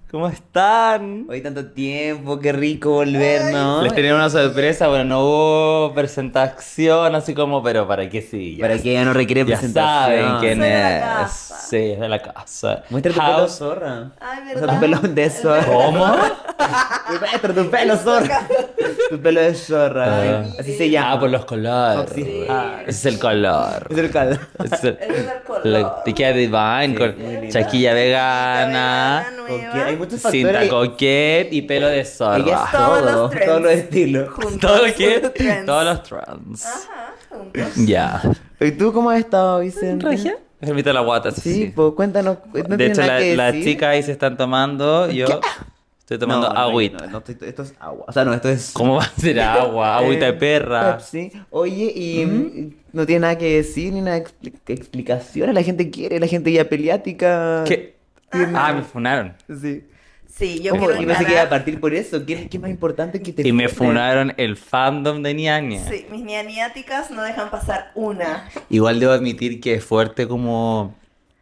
¿Cómo están? Hoy tanto tiempo, qué rico volver, ¿no? Les tenía una sorpresa, bueno, no hubo presentación así como, pero para qué sí. Para que ella no requiere Ya presentación. saben quién Soy de la es. casa. Sí, es de la casa. Muestra tu pelo House. zorra. Ay, O sea, ¿verdad? tu pelo de zorra. ¿Cómo? Muestra tu pelo zorra. Tu pelo de zorra. Ay, Así se llama. Ah, por los colores. Sí. Ese es el color. Es el calor. Ese es el- Ese es el color. Te queda divine Sí, con muy lindo. chaquilla vegana, Vegana Porque nueva. hay muchos cinta factores. coquette y pelo de Ella zorra. es Todos los todo, trends. todos los estilos. Juntos. Todo lo que Trends. todos los trends. Ajá, juntos. Ya. ¿Y tú cómo has estado, Vicente? ¿Regia? Permite la guata, sí. Sí, pues cuéntanos. No De tienes hecho, nada que las decir. chicas ahí se están tomando. Yo estoy tomando agüita. No, esto es agua. O sea, no, esto es. ¿Cómo va a ser agua? Agüita de perra. Pepsi. Oye, y no tiene nada que decir ni nada de explicaciones. La gente quiere, la gente ya peliática. ¿Qué? Ah, me funaron. Sí. Sí, yo ¿Cómo? quiero Y no se queda a encarar. partir por eso. ¿Qué es más importante que te Y me funen? funaron el fandom de Ñaña. Sí, mis nianiáticas no dejan pasar una. Igual debo admitir que es fuerte como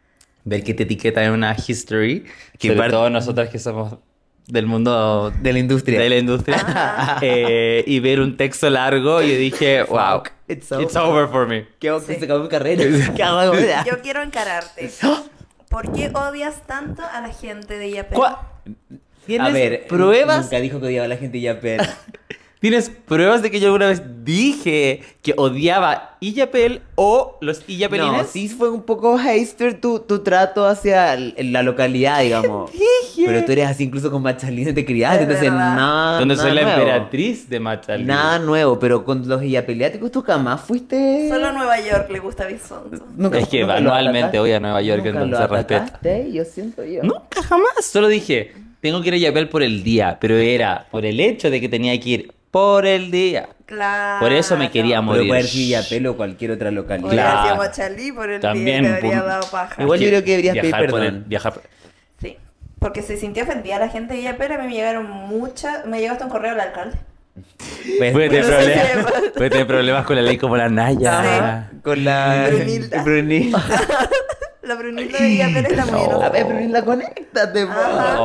ver que te etiquetan en una history. Que Sobre parte- todo nosotras que somos del mundo De la industria. de la industria. Y ver un texto largo y yo dije, wow, It's it's over for me. ¿Qué hago? Sí. Se acabó mi carrera. ¿Qué hago ahora? Yo quiero encararte. ¿Por qué odias tanto a la gente de IAP? ¿Tienes A ver, pruebas? Nunca dijo que odiaba a la gente ya, pero. ¿Tienes pruebas de que yo alguna vez dije que odiaba Illapel o los Illapelines? No, sí fue un poco hater tu trato hacia la localidad, digamos. Dije. Pero tú eres así incluso con Machalina te criaste, Es entonces verdad. nada. Donde soy la nuevo. emperatriz de Machalí. Nada nuevo, pero con los illapeliáticos tú jamás fuiste. Solo a Nueva York le gusta Bisonto. Es que nunca lo anualmente atacaste. voy a Nueva York, Nunca entonces lo respeta. atacaste, yo siento yo. Nunca jamás. Solo dije, tengo que ir a Illapel por el día, pero era por el hecho de que tenía que ir por el día. Claro. Por eso me quería Pero morir. puede ser Illapel o cualquier otra localidad. Hubiera Claro. sido Machalí por el También, día, te habría pum. dado paja. Igual yo creo que deberías pedir viajar por perdón. viajar por- Sí, porque se sintió ofendida la gente de IAP. A mí me llegaron muchas. Me llegó hasta un correo del alcalde. Pues, Puede tener, No sé problemas, si- puede tener problemas con la ley como la Naya. con la. Brunilda. Brunilda. La Brunilda de IAP está muy No. enojada. A ver, Brunilda, conéctate, po.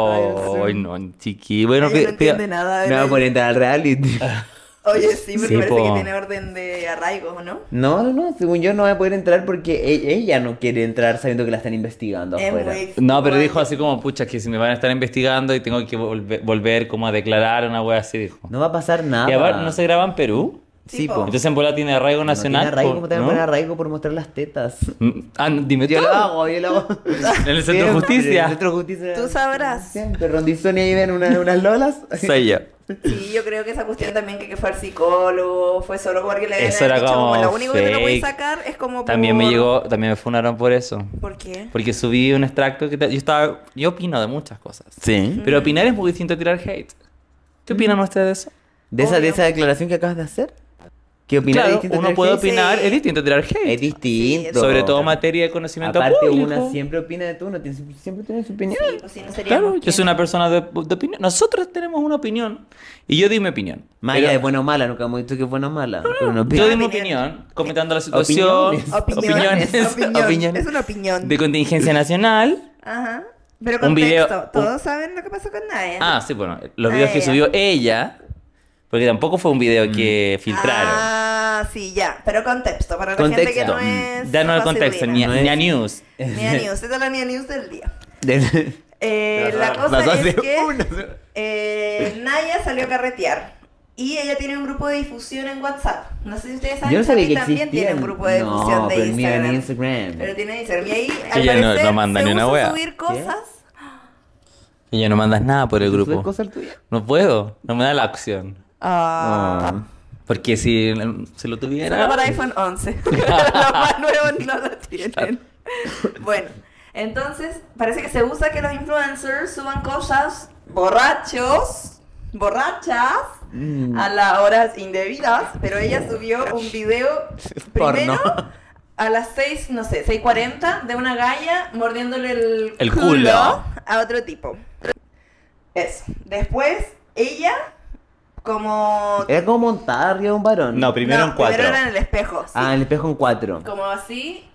Oh, no, chiqui. Bueno, Ella no entiende nada de Me va a la- poner entrar al reality. Oye, sí, porque Sí, parece po. que tiene orden de arraigo, ¿no? No, según yo no va a poder entrar porque ella no quiere entrar sabiendo que la están investigando Es afuera. muy No, pero fuerte. dijo así como, pucha, que si me van a estar investigando y tengo que volver como a declarar una wea así, dijo. No va a pasar nada. Y aparte, ¿no se graba en Perú? Sí, Sí, po. po. Entonces en bola tiene arraigo No nacional. tiene arraigo, po, ¿cómo te van a ¿no? poner arraigo por mostrar las tetas? Dime Yo tú. lo hago, yo lo hago. En el centro de Siempre, justicia. En el centro de justicia. Tú sabrás. Siempre, Rondizón y ahí ven unas lolas. Soy yo. Sí, yo creo que esa cuestión también que fue al psicólogo, fue solo porque le habían Eso era dicho como lo único que te lo puedes fake. sacar es como También me por- llegó, también me funaron por eso. ¿Por qué? Porque subí un extracto yo opino de muchas cosas. Sí. Pero opinar es muy distinto a tirar hate. ¿Qué opinan ustedes de eso? De Obvio. esa declaración que acabas de hacer. ¿Qué opinas? Claro, distinto uno entre puede hate? opinar, Sí. es distinto a tirar Es hate. distinto. Sobre todo en materia de conocimiento Aparte, público. una siempre opina de tú, uno siempre tiene su opinión. Sí, pues si no sería Claro, yo soy una persona de opinión. Nosotros tenemos una opinión. Y yo di mi opinión. Más Pero allá de buena o mala, nunca hemos dicho que es buena o mala. Pero una yo opinión. di mi Opinión. opinión, comentando la situación. Opiniones. Opinión. Es una opinión. De contingencia nacional. Ajá. Pero con Un video- contexto. Todos saben lo que pasó con Naya. Ah, sí, bueno, los videos que ella. subió ella. Porque tampoco fue un video que filtraron. Ah, sí, ya. Pero contexto. Para la Contexto. gente que no es. Danos el contexto, ni No es- a news. Nia News. Esta es la Nia News del día. De- La cosa Pasó es hace que una- Naya salió a carretear y ella tiene un grupo de difusión en WhatsApp. No sé si ustedes saben Yo no sabía Sammy que también existía. tiene un grupo de difusión No, de pero mira Instagram. en Instagram. Pero tiene Instagram. Y ahí, Que al ella no- parecer, no manda se ni una usa wea. subir cosas. Y ya no mandas nada por el ¿Tú subes grupo. cosas tuyas? No puedo, no me da la opción. Ah. Porque si se lo Solo tuviera. para iPhone 11. Los más nuevos no lo tienen. Bueno, entonces parece que se usa que los influencers suban cosas borrachos, borrachas, a las horas indebidas, pero ella subió un video primero Porno. a las 6, no sé, 6:40 de una galla mordiéndole El culo. a otro tipo. Eso. Después, ella como... Era como montada arriba de un varón. No, primero en cuatro. Primero era en el espejo, sí. Ah, en el espejo en 4. Como así,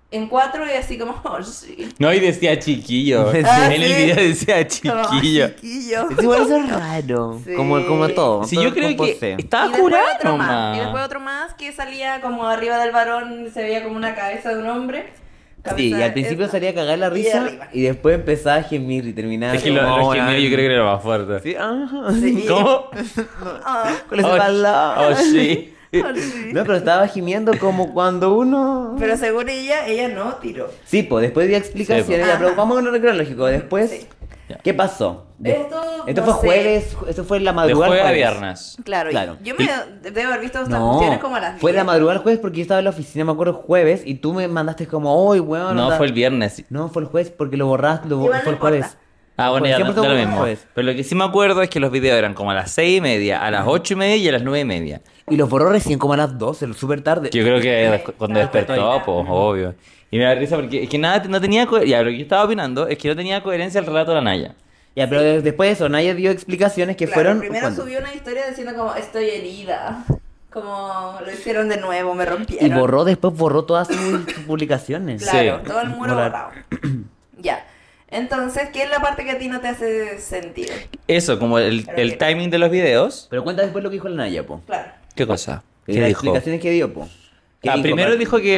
en 4 y así como, oh, sí. No, y decía chiquillo. Ah, En el sí. video decía Como, chiquillo. chiquillo. Es igual eso es raro. Sí. Como todo. Sí, todo yo creo con que pose. estaba Y después curado otro más. nomás. Y después otro más que salía como arriba del varón, se veía como una cabeza de un hombre. Sí, y Cabeza al principio esta. salía a cagar la Y risa arriba. y después empezaba a gemir y terminaba Es que los como, gemidos yo creo que era más fuerte. Sí, ajá. Sí. ¿Cómo? Ah, Con ese Oh, balón. oh, sí. oh, sí. No, pero estaba gimiendo como cuando uno... Pero según ella no tiró. Sí, pues después dio explicaciones, Sí, po. ya, pero Ajá. vamos a un cronológico. Después, Sí. ¿qué pasó? Esto Fue no sé. jueves, esto fue en la De madrugada. jueves a jueves. viernes. Claro, Claro. yo me debo haber visto estas No, cuestiones como a las 10. fue la madrugada del jueves porque yo estaba en la oficina, me acuerdo, jueves, y tú me mandaste como, uy, weón. No, onda". fue el viernes. No, fue el jueves porque lo borraste, Igual no fue el importa. jueves. Ah, bueno, ya Siempre da lo fue el mismo. jueves. Pero lo que sí me acuerdo es que los videos eran como a las 6:30, a las 8:30 y a las 9:30. Y los borró recién como a las 12, súper tarde. Yo creo que Sí, cuando claro, despertó, ahí. pues, obvio. Y me da risa porque es que nada, no tenía ya, lo que yo estaba opinando es que no tenía coherencia el relato de la Naya. Ya, pero después de eso, nadie dio explicaciones que Claro, fueron... primero ¿cuándo? subió una historia diciendo como estoy herida. Como lo hicieron de nuevo, me Y rompieron. después borró todas sus publicaciones. Claro, Sí. todo el muro Borrar. borrado. Ya. Entonces, ¿qué es la parte que a ti no te hace sentido? Eso, como el Pero que- timing de los videos. Pero cuenta después lo que dijo la Naya, po. Claro. ¿Qué cosa? Y ¿Qué las dijo? explicaciones que dio, po. ¿Qué dijo, Primero Pati? dijo que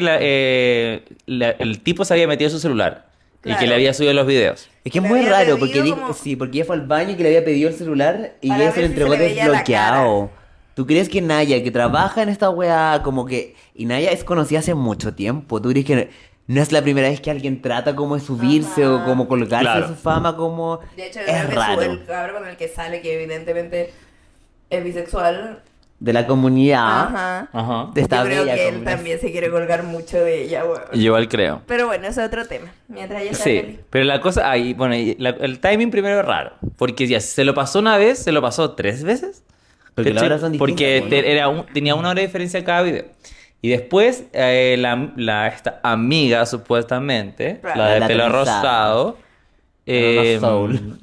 el tipo se había metido su celular y que Claro. le había subido los videos. Es que es Le muy había raro, pedido porque dijo, como- sí, porque ella fue al baño y que le había pedido el celular y Para ella se ver lo si entregó se le veía la desbloqueado. ¿Tú crees que Naya, que trabaja en esta weá, como que... Y Naya es conocida hace mucho tiempo, ¿tú crees que no es la primera vez que alguien trata como de subirse Ajá. o como colgarse Claro. de su fama como... De hecho, yo es creo que raro. el cabrón con el que sale, que evidentemente es bisexual. De la comunidad. Ajá. Ajá. De esta Yo creo bella que él comunidad. también se quiere colgar mucho de ella, weón. Yo igual creo. Pero bueno, ese es otro tema. Mientras ella está Sí, feliz. pero la cosa, ahí, bueno, el timing primero es raro, porque ya se lo pasó una vez, se lo pasó 3 veces. Porque las ¿cachai? horas son distintas, Porque ¿no? tenía 1 hora de diferencia cada video. Y después, esta amiga, supuestamente, Right. la de La pelo trizada. rosado, La Soul.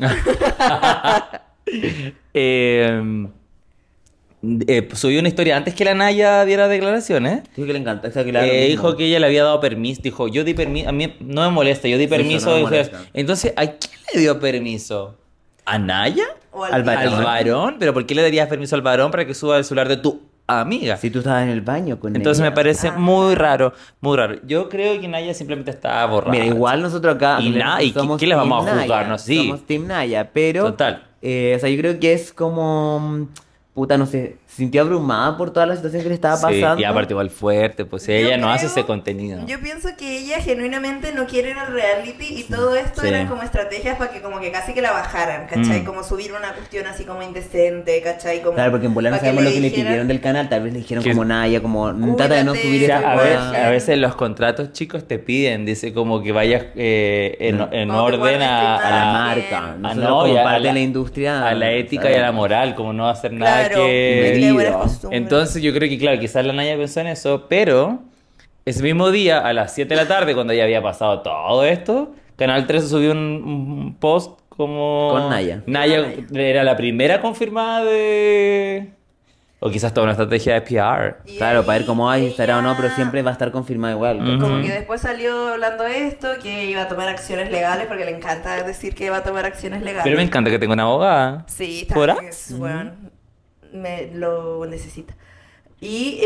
subió una historia antes que la Naya diera declaraciones. Dijo que le encanta, o sea, que le da lo mismo. Dijo que ella le había dado permiso. Dijo, yo di permiso. A mí no me molesta, yo di permiso. no me Dijo, molesta. entonces, ¿a quién le dio permiso? ¿A Naya? O Al varón. ¿Al varón? ¿Pero por qué le darías permiso al varón para que suba el celular de tu amiga? Si tú estabas en el baño con Entonces ella. me parece Ajá. muy raro, muy raro. Yo creo que Naya simplemente está borrada. Mira, igual nosotros acá Y ¿y qué les vamos a Team juzgar? Naya, No, sí. Somos Team Naya, pero Total. o sea, yo creo que es como puta, no sé, se sintió abrumada por toda la situación que le estaba pasando. Sí, y aparte igual fuerte, pues Yo ella no hace creo- ese contenido. Yo pienso que ella genuinamente no quiere ir al reality y todo esto Sí. eran como estrategias para que como que casi que la bajaran, ¿cachai? Mm. Como subir una cuestión así como indecente, ¿cachai? Como Claro, porque en Bolano para sabemos lo que le dijeran- pidieron del canal, tal vez le dijeron Que- como Naya, como trata de no Cuídate, subir O sea, esa Cuídate. a veces los contratos chicos te piden, dice como que vayas en Como que orden guardes tu a la imagen. marca. Nosotros no, como y a parte la- de la industria. a la ética ¿sabes? y a la moral, como no hacer nada Claro, que... de buenas Medido. costumbres. Entonces yo creo que, claro, quizás la Naya pensó en eso, pero ese mismo día, a las 7 de la tarde, cuando ya había pasado todo esto, Canal 13 subió un post como... Con Naya. Naya Con Naya. era la primera confirmada de... O quizás toda una estrategia de PR. Y Claro, ahí para ver cómo hay, estará o no, pero ella- siempre va a estar confirmado igual. Ujú. Como que después salió hablando de esto, que iba a tomar acciones legales, porque le encanta decir que va a tomar acciones legales. Pero me encanta que tenga una abogada. Sí, ¿Por está, es, bueno, me lo necesita. Y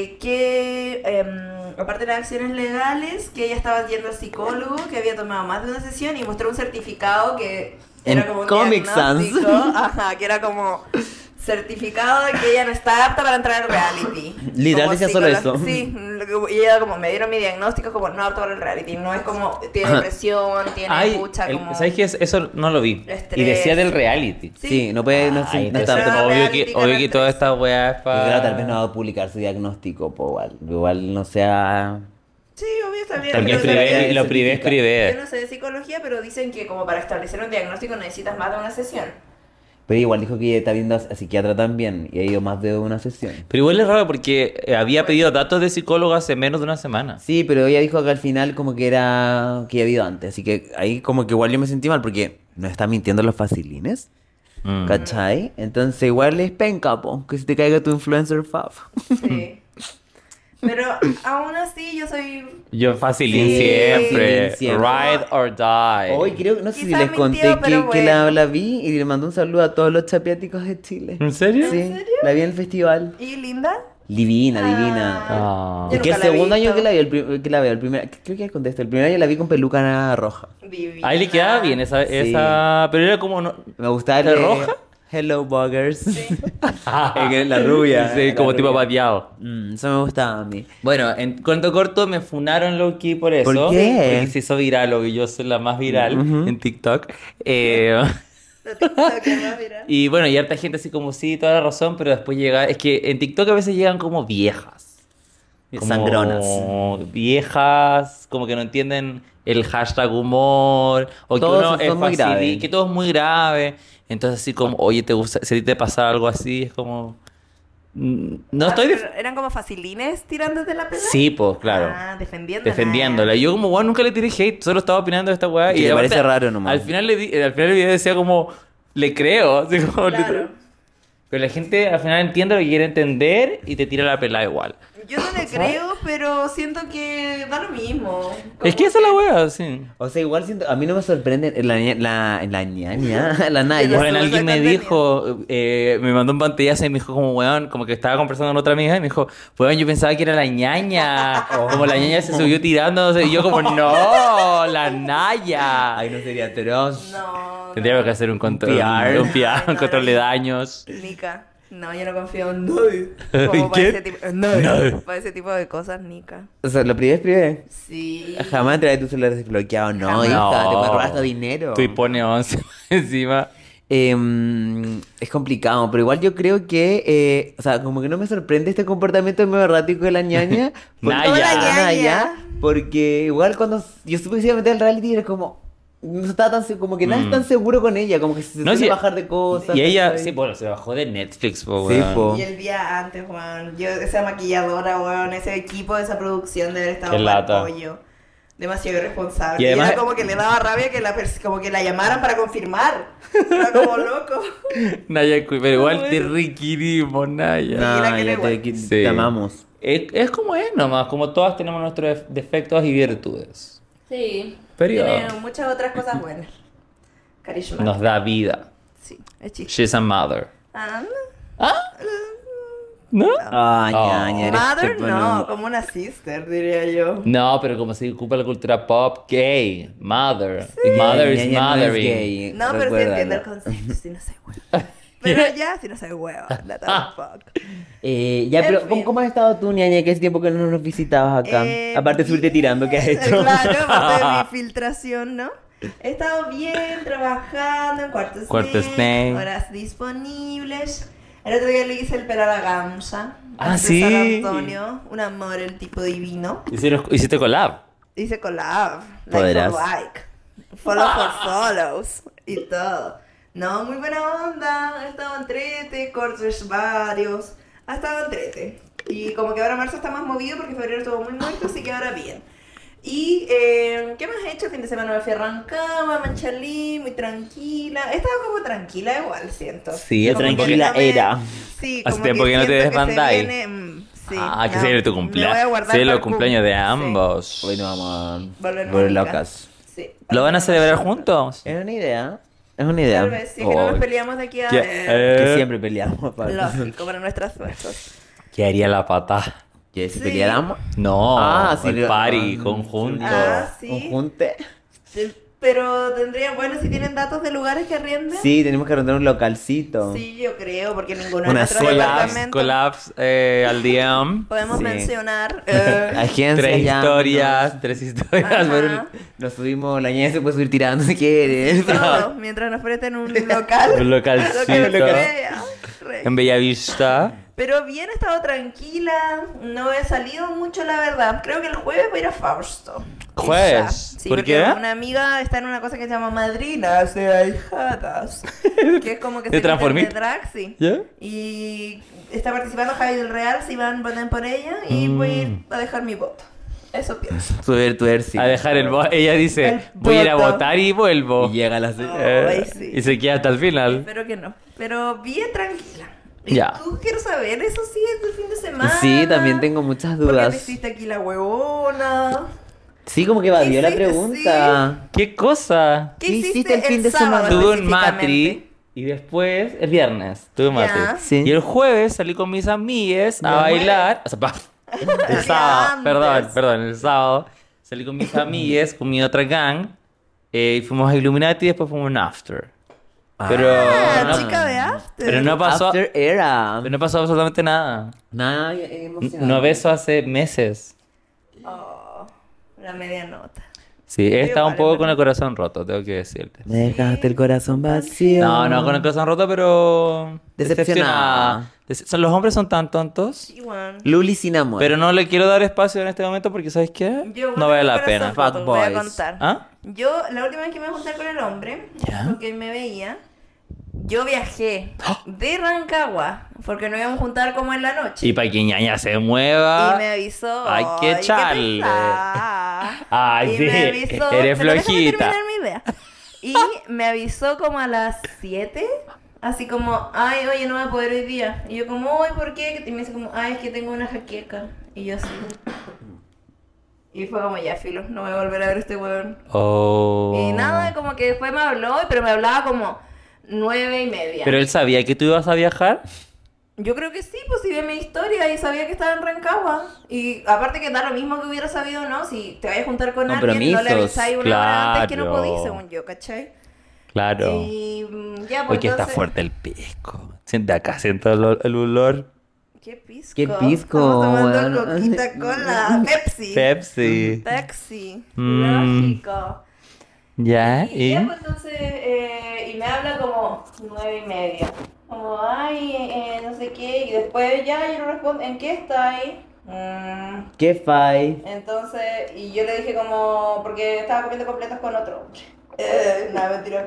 que, aparte de las acciones legales, que ella estaba yendo al psicólogo, que había tomado más de una sesión y mostró un certificado que era En como un Comic Sans. diagnóstico, ajá, que era como certificado de que ella no está apta para entrar al reality. Literal Como decía solo eso. Sí, y ella como me dieron mi diagnóstico como no apto para el reality, no es como tiene depresión, tiene Ay, mucha como ¿sabes qué? Eso no lo vi. Estrés. Y decía del reality. Sí, no puede, no, Ay, no entonces, está. Pero- obvio reality, que Canal toda 13. esta weá es Yo para... creo que tal vez no va a publicar su diagnóstico, igual no sea... Sí, obvio está bien. Porque pero escribe, yo lo privé, escribe. no sé de psicología, pero dicen que como para establecer un diagnóstico necesitas más de una sesión. Pero igual dijo que está viendo a psiquiatra también y ha ido más de una sesión. Pero igual es raro porque había pedido datos de psicólogo hace menos de una semana. Sí, pero ella dijo que al final como que era... que había habido antes, así que ahí como que igual yo me sentí mal porque no está mintiendo los facilines, Mm. ¿cachai? Entonces igual es penca, po, que se te caiga tu influencer fav. Sí. Pero aún así yo soy... Yo facilín Sí, siempre. facilín siempre. Ride or die. Hoy creo, no sé si Quizás les conté mintió, pero que bueno. la vi y le mandó un saludo a todos los chapiáticos de Chile. ¿En serio? Sí, la vi en el festival. ¿Y Linda? Divina, divina. Ah. Yo Es que el nunca la he segundo año visto. que la vi, que la veo, el primer, creo que ya contesto, el primer año la vi con peluca roja. Divina. Ahí le quedaba bien esa, Sí. esa... Pero era como... No... Me gustaba el ¿La de roja? Hello Buggers. La rubia. Sí, la como tipo rubia. pateado. Eso me gustaba a mí. Bueno, en cuento corto me funaron Loki por eso. ¿Por qué? Porque se hizo viral, o yo soy la más viral Ujú. en TikTok. Y bueno, y harta gente así como sí, toda la razón, pero después llega... Es que en TikTok a veces llegan como viejas. Como Sangronas. viejas, como que no entienden el hashtag humor, o que Todos uno son muy graves. que todo es muy grave. Entonces así como, oye, ¿te gusta? Si a ti te pasa algo así, es como... No estoy... ¿Eran como facilines tirándote la pelota? Sí, pues, claro. Ah, defendiéndola. Defendiéndola. Y yo como, weón, nunca le tiré hate, solo estaba opinando de esta weá. Que le aparte, parece raro nomás. Al final, al final el video decía como, le creo. Así como, Claro. pero la gente al final entiende lo que quiere entender y te tira la pelada igual. Yo no le creo, pero siento que da lo mismo. Es que esa es la weá, sí. O sea, igual siento, a mí no me sorprende la ñaña, la Naya. Bueno, Bueno, alguien me contenido. dijo, me mandó un pantallazo y me dijo como, weón, como que estaba conversando con otra amiga y me dijo, weón, yo pensaba que era la ñaña. Como la ñaña se subió tirándose y yo como, no, la Naya. Ay, no sería atroz. No. Tendríamos que hacer un control, PR. un PR, un No, control de no. daños. Nica. No, yo no confío en nadie. ¿En Como para qué? ese tipo, en nadie. Nadie. Para ese tipo de cosas, Nica. O sea, lo privé es privé. Sí. Jamás trae tu celular desbloqueado. No, Jamás. hija, te No. puedes robar hasta dinero. Tú y pone 11 encima. Es complicado, pero igual yo creo que, o sea, como que no me sorprende este comportamiento medio errático de la ñaña. Naya. Toda la Naya, porque igual cuando yo supe que se iba a meter al reality era como, no estaba tan como que nada es tan seguro con ella, como que se No, suele sí. bajar de cosas. Y ella, ¿cachai? sí, bueno, se bajó de Netflix, po, Sí, weón. po. Y el día antes, Juan, yo, esa maquilladora, weón, ese equipo de esa producción de haber estado Qué pa'l lata. pollo. Demasiado irresponsable. Y Y además- era como que le daba rabia que como que la llamaran para confirmar. Era como loco. Naya, pero igual te requerimos, Naya. No. la No, quiero ya te, igual. Sí. te amamos. Es como es nomás, como todas tenemos nuestros defectos y virtudes. Sí. Pero- Tiene muchas otras cosas buenas. Carisma. Nos da vida. Sí, es chiste. She's a mother. Ah, ¿No? Ay, Oh. ñaña, eres Mother, tipo, no, como una sister, diría yo. No, pero como se ocupa la cultura pop, gay, mother. Mother is ñaña no es mothering. gay, No, pero sí recuérdalo. entiendo el concepto, si no soy hueva. Pero ya, si no soy hueva, la tampoco. Ya, En pero fin. ¿cómo has estado tú, ñaña? Que hace tiempo que no nos visitabas acá. Aparte de subirte tirando, ¿qué has hecho? Claro, aparte de mi filtración, ¿no? He estado bien trabajando en Cuarto Cuarto Snake. horas disponibles. El otro día le hice el pelo a la Gamsa. Ah, de sí. San Antonio, un amor, el tipo divino. Hiciste collab. Hice collab, like Podrás. for like, follow for follows y todo. No, muy buena onda, he estado entrete, cortes varios, ha estado entrete. Y como que ahora marzo está más movido porque febrero estuvo muy muerto, así que ahora bien. Y, ¿qué más he hecho? El fin de semana me fui a Rancagua, Manchalí, muy tranquila. He estado como tranquila igual, siento. Sí, Como que tranquila no me- era. Sí, Hace como tiempo que no te siento que se desbandáis. viene, sí, Ah, que no, se viene tu me voy a cumpleaños. guardar Sí, para los el cumpleaños de sí. ambos. Hoy nos vamos a Volver volver locas. locas. Sí. ¿Lo van a celebrar juntos? Es una idea. Es una idea. Tal vez, si es que no Oh. nos peleamos de aquí a... ¿Qué? Que siempre peleamos, aparte. Lógico, para nuestras suertes. ¿Qué haría la pata? ¿Que si Sí. peleáramos? No, sí, el party, ah, conjunto. Ah, sí. ¿Un junte? Pero tendrían, bueno, si tienen datos de lugares que arrienden. Sí, tenemos que arrendar un localcito. Sí, yo creo, porque ninguno de Una nuestros sola departamentos Collabs al DM. podemos Sí. mencionar. Agencia Tres ya, historias, tres historias. Ajá. Bueno, Nos subimos, la ñaña se puede subir tirando si quiere. todo, mientras nos presten un local. Un localcito. Lo que sea, re. en Bellavista. Pero bien, he estado tranquila, no he salido mucho, la verdad. Creo que el jueves voy a ir a Fausto. ¿Jueves? Quizá. Sí, ¿Por porque qué? una amiga está en una cosa que se llama madrinas de ahijadas. Que es como que ¿De se Transformit? de drag, sí. ¿Ya? Y está participando Javi del Real, si van, voten por ella. Y voy a ir a dejar mi voto. Eso pienso. Subir, sí. A dejar el voto. Ella dice, El voy a ir a voto. votar y vuelvo. Y llega la... Ay, sí. Y se queda hasta el final. Espero que no. Pero bien tranquila. Y Ya. tú quiero saber, eso sí, es el fin de semana. Sí, también tengo muchas ¿Por qué dudas. te hiciste aquí la huevona? Sí, como que evadió la hiciste? pregunta. ¿Qué cosa? ¿Qué ¿Qué hiciste hiciste el fin de sábado semana? Tuve un específicamente? matri y después, el viernes, tuve un Ya. matri. Sí. Y el jueves salí con mis amigues a Ya. bailar. O sea, el día sábado, antes. perdón, el sábado salí con mis amigues, con mi otra gang. Y fuimos a Illuminati y después fuimos a un after. Pero, Ah, no, chica de after. pero no pasó, After era. pero no pasó absolutamente nada. Nada, emocionante. No beso hace meses. Oh, la media nota. Sí, he estado un igual, poco en con verdad. el corazón roto, tengo que decirte. Me dejaste el corazón vacío. No, con el corazón roto, pero... Decepcionada. Los hombres son tan tontos. Igual. Luli sin amor. Pero no le quiero dar espacio en este momento porque, ¿sabes qué? Yo, No bueno, vale mi la corazón pena. Fuck roto, voy a boys. contar. ¿Ah? Yo, la última vez que me junté con el hombre, Ya. porque él me veía, yo viajé de Rancagua, porque nos íbamos a juntar como en la noche. Y para que ñaña se mueva... Y me avisó. Hay que echarle. Ay, Y sí, me avisó. eres pero déjame flojita. terminar mi idea. Y me avisó como a las 7. Así como, ay, oye, no voy a poder hoy día. Y yo como, ay, ¿por qué? Y me dice como, ay, es que tengo una jaqueca. Y yo así. Y fue como, ya, filo, no voy a volver a ver a este weón. Oh. Y nada, como que después me habló, pero me hablaba como 9:30. Pero él sabía que tú ibas a viajar. Yo creo que sí, pues si ve mi historia y sabía que estaba en Rancagua. Y aparte que da lo mismo que hubiera sabido, ¿no? Si te vayas a juntar con alguien, no le Compromisos, avisáis una hora antes que no claro. podís, según yo, ¿cachai? Claro. Y ya, pues Hoy que está entonces- fuerte el pisco. Siente acá, siento el olor. ¿Qué pisco? ¿Qué pisco, Estamos tomando weón? coquita cola, Pepsi. Pepsi. Pepsi. Mm. Lógico. ¿Ya? Y ¿Y? ya, pues entonces, y me habla como 9:30. Como, ay, no sé qué. Y después ya yo no respondo, ¿en qué está ahí? ¿Qué fai? Entonces, y yo le dije como, porque estaba comiendo completos con otro. Nada, mentira.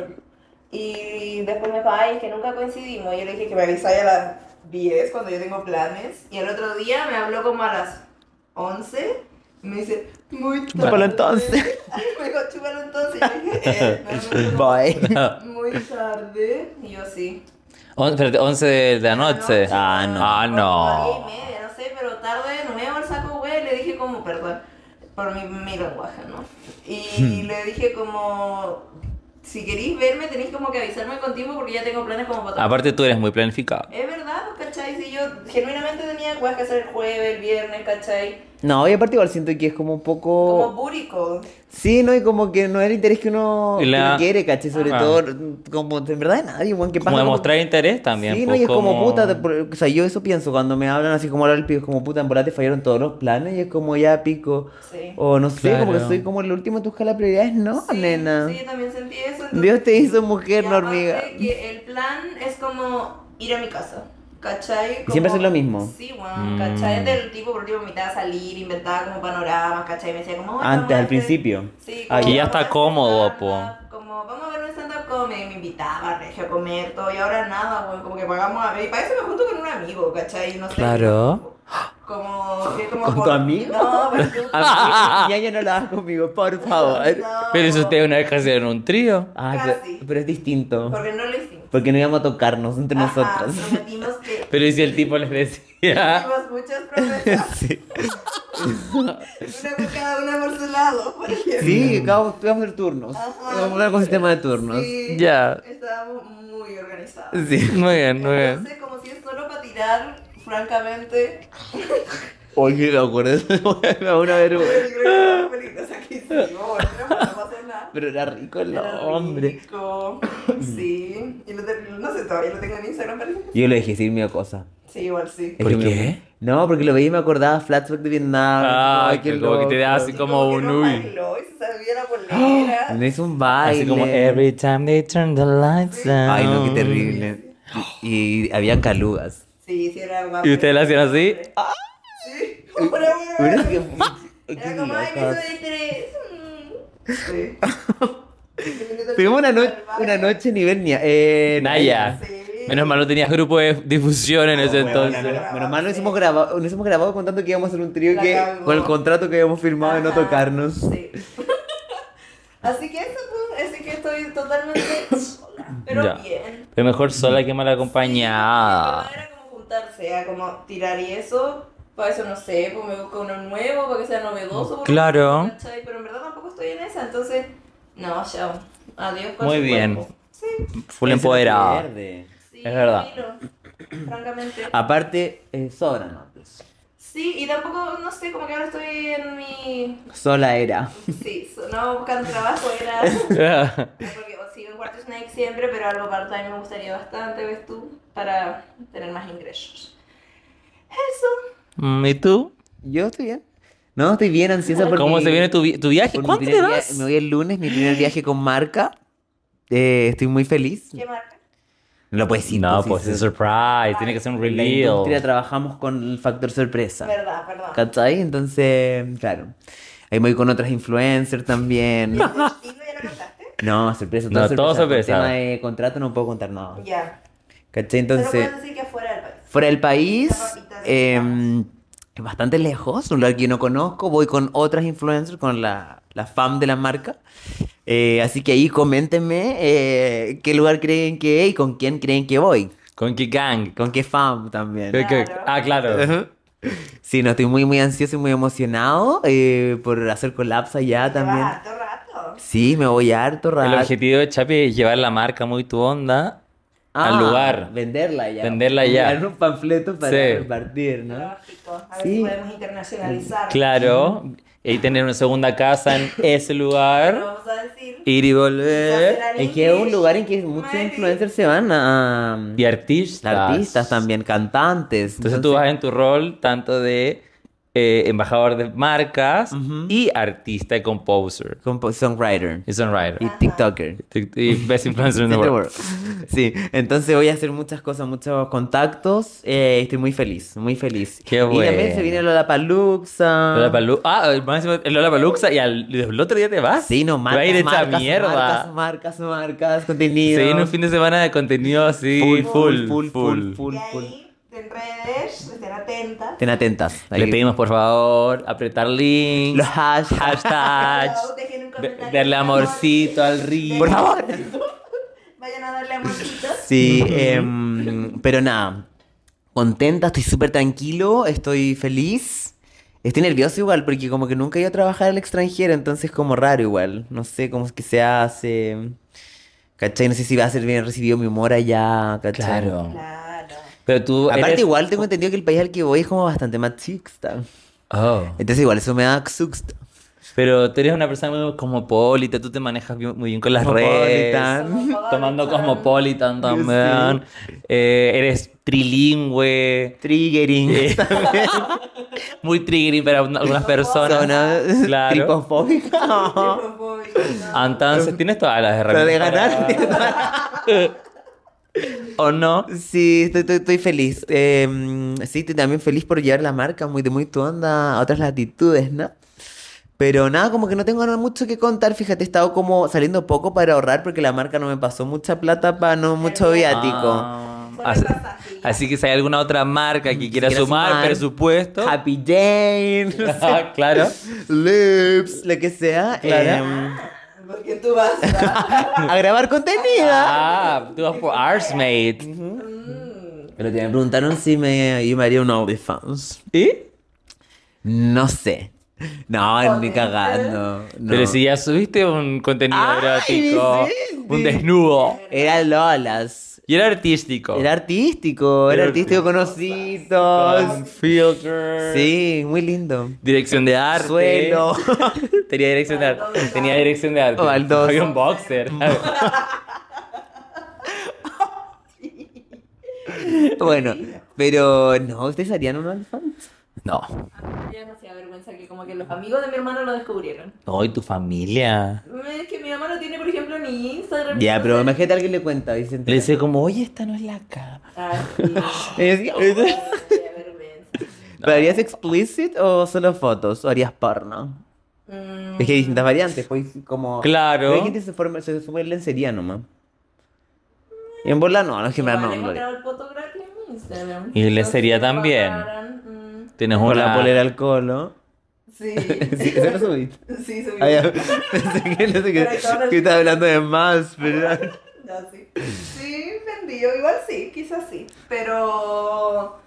Y después me dijo, ay, es que nunca coincidimos. Y yo le dije que me avisáis a las 10 cuando yo tengo planes. Y el otro día me habló como a las 11. Y me dice, muy tarde. Chúpalo entonces. Me dijo, chúpalo entonces. Y yo dije, no, Bye. muy tarde. Y yo sí. Espérate, 11 de la noche. Ah, no. Ah, Como no. 10:30, no sé, pero tarde de nuevo el saco, güey. Le dije como, perdón, por mi lenguaje, ¿no? Y le dije como, si queréis verme, tenéis como que avisarme con tiempo porque ya tengo planes como para todo. Aparte tú eres muy planificado. Es verdad, pues, ¿cachai? Si yo genuinamente tenía cosas que hacer el jueves, el viernes, ¿cachai? No, y aparte igual siento que es como un Como poco... búrico. Sí, no, y como que no es el interés que uno, Y la- que uno quiere, ¿cachai? Sobre Ajá. todo, como en verdad de nadie, weón, que pasa Como demostrar interés también. Sí, no, pues, y es como puta, o sea, yo eso pienso cuando me hablan así como hablar el pico, es como puta, en verdad te fallaron todos los planes y es como ya pico. Sí. O no sé, como que Claro. soy como el último de tus prioridades, no, Sí, nena. Sí, también sentí eso. entonces- Dios te hizo mujer, Y no aparte hormiga. que el plan es como ir a mi casa, ¿cachai? ¿Y siempre haces lo mismo? Sí, bueno, ¿cachai? Del tipo, por último, me invitaba a salir, inventaba como panoramas, ¿cachai? Me decía como... "Oye, Antes, vamos a al hacer-". principio. Sí, Ah, como, ya "Vamos a está hacer cómodo, stand-up", Como, vamos a ver un stand-up comedy, me invitaba, regio, a comer, todo, y ahora nada, bueno, como que pagamos a... Y para eso me junto con un amigo, ¿cachai? No sé. Claro. Como... que como ¿Con tu amigo? No, pero tú... A mí, ya no la hagas conmigo, por favor. No, Pero eso ustedes una vez que hicieron un trío. Ah, Casi. pero es distinto. Porque no lo hicimos. Porque no íbamos a tocarnos entre Ajá, nosotras. prometimos que... Pero ¿y si el tipo les decía? Hicimos muchas promesas. Sí. Una por cada una por su lado, por ejemplo. Sí, vamos a hacer turnos. Ajá. Vamos a hablar con sistema de turnos. Sí, Ya. estábamos muy organizados. Sí. Muy bien, muy bien. Entonces, como si es solo para tirar, francamente, Oye, me acuerdo, me da una yo vergüenza. creo que es más peligrosa que hicimos. No pasó nada. Pero era rico el Era hombre. rico. Sí. Y no sé, todavía lo tengo en Instagram, parece. Yo le dejé decir mi cosa. Sí, igual sí. Es ¿Por que qué? No, porque lo veía y me acordaba flashback de Vietnam. Ah, Ay, que como que te da así Y como que un nos uy. bailó y se sabía la polera. Me hizo un baile. Así como every time they turn the lights down. Ay, no, qué terrible. Y había calugas. Sí, sí, era guapo. ¿Y ustedes la hacían así? Sí, como era Pero bueno. es que- Era como, ay, me locas. hizo de interés. Sí. Tuvimos una noche nivel Naya. Sí. Menos mal no tenías grupo de difusión en ese entonces. Menos mal nos hicimos grabado contando que íbamos a hacer un trío La que cagó. con el contrato que habíamos firmado de no Ajá, tocarnos. Sí. Así que eso, pues, así que estoy totalmente sola. Pero Ya. bien. Pero mejor sola que mal Sí, acompañada. pero era como juntarse, a como tirar y eso. Para eso no sé, pues me busco uno nuevo, para que sea novedoso. por Claro. ejemplo, ¿cachai? Pero en verdad tampoco estoy en esa, entonces. No, chao. Adiós con Muy su bien. cuerpo. Sí, Full Eso empoderada. no pierde. sí, Es verdad. filo, francamente. Aparte, sobra, ¿no? Pues, Sí, y tampoco, no sé, como que ahora estoy en mi. sola era. Sí, no buscando trabajo, era. Porque sigo en Quarter Snake siempre, pero algo part-time me gustaría bastante, ¿ves tú? Para tener más ingresos. Eso. ¿Y tú? Yo estoy bien. No, estoy bien ansiosa porque... ¿Cómo se viene tu viaje? por mi ¿Cuándo te primer vas? me voy el lunes, mi primer viaje con marca. Estoy muy feliz. ¿Qué marca? No lo puedes decir. No, sí, pues sí. es surprise, tiene que ser un En la industria reveal. trabajamos con el factor sorpresa. Verdad, perdón. ¿Cachai? Entonces, claro. Ahí me voy con otras influencers también. ¿El destino ya lo contaste? No, sorpresa, No, todo sorpresa. Por tema de contrato no puedo contar nada. Ya. ¿Cachai? Pero Entonces, puedes decir que afuera del país. fuera del país, Esa papita de es bastante lejos, un lugar que yo no conozco. Voy con otras influencers, con la fam de la marca. Así que ahí coméntenme qué lugar creen que es y con quién creen que voy. ¿Con qué gang? Con qué fam también. Claro. Ah, claro. Ajá. Sí, no, estoy muy, muy ansioso y muy emocionado por hacer collabs allá Te vas también. harto rato. Sí, me voy harto El rato. objetivo de Chapi es llevar la marca muy tu onda al lugar. Venderla ya. Venderla ya. Dar un panfleto para Sí. repartir, ¿no? Lógico. A ver Sí. si podemos internacionalizar. Claro. Y tener una segunda casa en ese Lo lugar. vamos a decir. Ir y volver. Es que es un lugar en que muchos influencers se van a... Y artistas. Artistas también, cantantes. Entonces tú vas en tu rol tanto de embajador de marcas Ujú. y artista y composer. Songwriter Y songwriter. y TikToker. Y best influencer in the world. Sí, entonces voy a hacer muchas cosas, muchos contactos. Estoy muy feliz, muy feliz. Qué Y también bueno. se viene Lollapalooza. Lollapalooza y el otro día te vas. Sí, no, Te vas a ir hecha mierda. marcas, contenido. Se viene un fin de semana de contenido así, full. Y ahí, en redes, estén atentas. Estén atentas. Ahí. Le pedimos por favor apretar links, Los hashtags. hashtags, Dejen un comentario. darle amorcito al reel. Por favor. Vayan a darle amorcitos. Sí, pero nada. Contenta, estoy súper tranquilo, estoy feliz. Estoy nervioso igual porque como que nunca he ido a trabajar al extranjero, entonces como raro igual. No sé cómo es que se hace. ¿Cachai? No sé si va a ser bien recibido mi humor allá, ¿cachai? Claro. Claro. Pero tú Aparte eres... igual tengo entendido que el país al que voy es como bastante machista. Oh. Entonces igual eso me da susto. Pero tú eres una persona muy cosmopolita, tú te manejas muy bien con las redes. Cosmopolitan. Tomando Cosmopolitan también. Eres trilingüe. Triggering. Muy triggering para algunas personas. Zona Claro. tripofóbica. Entonces tienes todas las Pero de herramientas. ganar. ¿O no? Sí, estoy feliz. Sí, estoy también feliz por llevar la marca muy de muy tu onda a otras latitudes, ¿no? Pero nada, como que no tengo nada mucho que contar. Fíjate, he estado como saliendo poco para ahorrar porque la marca no me pasó mucha plata para no mucho viático. Ah, Solo así, el pasaje, ya. así que si hay alguna otra marca que quiera quiera sumar sumar, presupuesto. Happy Jane, Ah, claro. Lips, lo que sea. Claro. Porque tú vas a... A grabar contenido. Ah, tú vas por Arsmate. Pero me preguntaron si yo me haría un OnlyFans. ¿Y? No sé. No, ni Joder. cagando. No. Pero si ya subiste un contenido Ay, erótico, Vicente. un desnudo. Era Lolas. Y era artístico. Era artístico con ositos. Con filter. Sí, muy lindo. Dirección de arte. Suelo. Tenía dirección de arte. Tenía dirección de arte. Baldosa. Había un boxer. Bueno, pero no, ¿ustedes harían un OnlyFans? No. Ya no sé, vergüenza que como que los amigos de mi hermano lo descubrieron. Hoy tu familia. Es que mi mamá lo tiene, por ejemplo, en Instagram. Ya, pero entonces- imagínate a alguien le cuenta, dicen. Le dice como, oye, esta no es la cama. Ah, sí. Y decía, Qué vergüenza. ¿pero harías explicit o solo fotos? ¿O harías porno? Es que hay distintas variantes, pues como... Claro. Pero hay gente que se sube en lencería nomás. Y en bola no, que me Igual no, he no lo haría. encontrado el foto gratis en Instagram. Y lencería Entonces, también. pagaran, Tienes Con la una... polera al colo. Sí. Sí, ¿eso lo subiste? Sí, subí. Ah, ya. Pensé que, no sé qué, Pero ahí todos los- que estaba hablando de más, pero... Ya, sí. Sí, vendido, igual sí, quizás sí. Pero.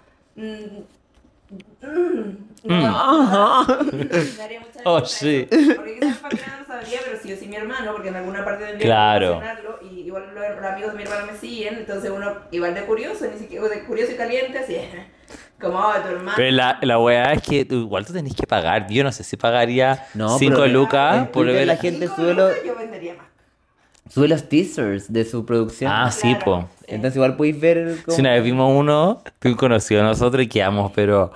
Ajá. Me daría mucha Oh, vergüenza sí. eso, porque quizás mi familia no lo sabría, pero sí o sí mi hermano, porque en alguna parte tendría Claro. que mencionarlo. Y igual los amigos de mi hermano me siguen, entonces uno, igual de curioso, ni siquiera de curioso y caliente, así. Como, tu hermano. Pero la weá es que igual tú tenés que pagar. Yo no sé si pagaría No, 5 pero lucas en por Twitter ver... la gente Cinco sube lucas, los- yo vendería más. Sube los teasers de su producción. Ah, sí, Claro, po. sí. Entonces igual podéis ver cómo... Si una vez vimos uno de un conocido de nosotros y quedamos, pero...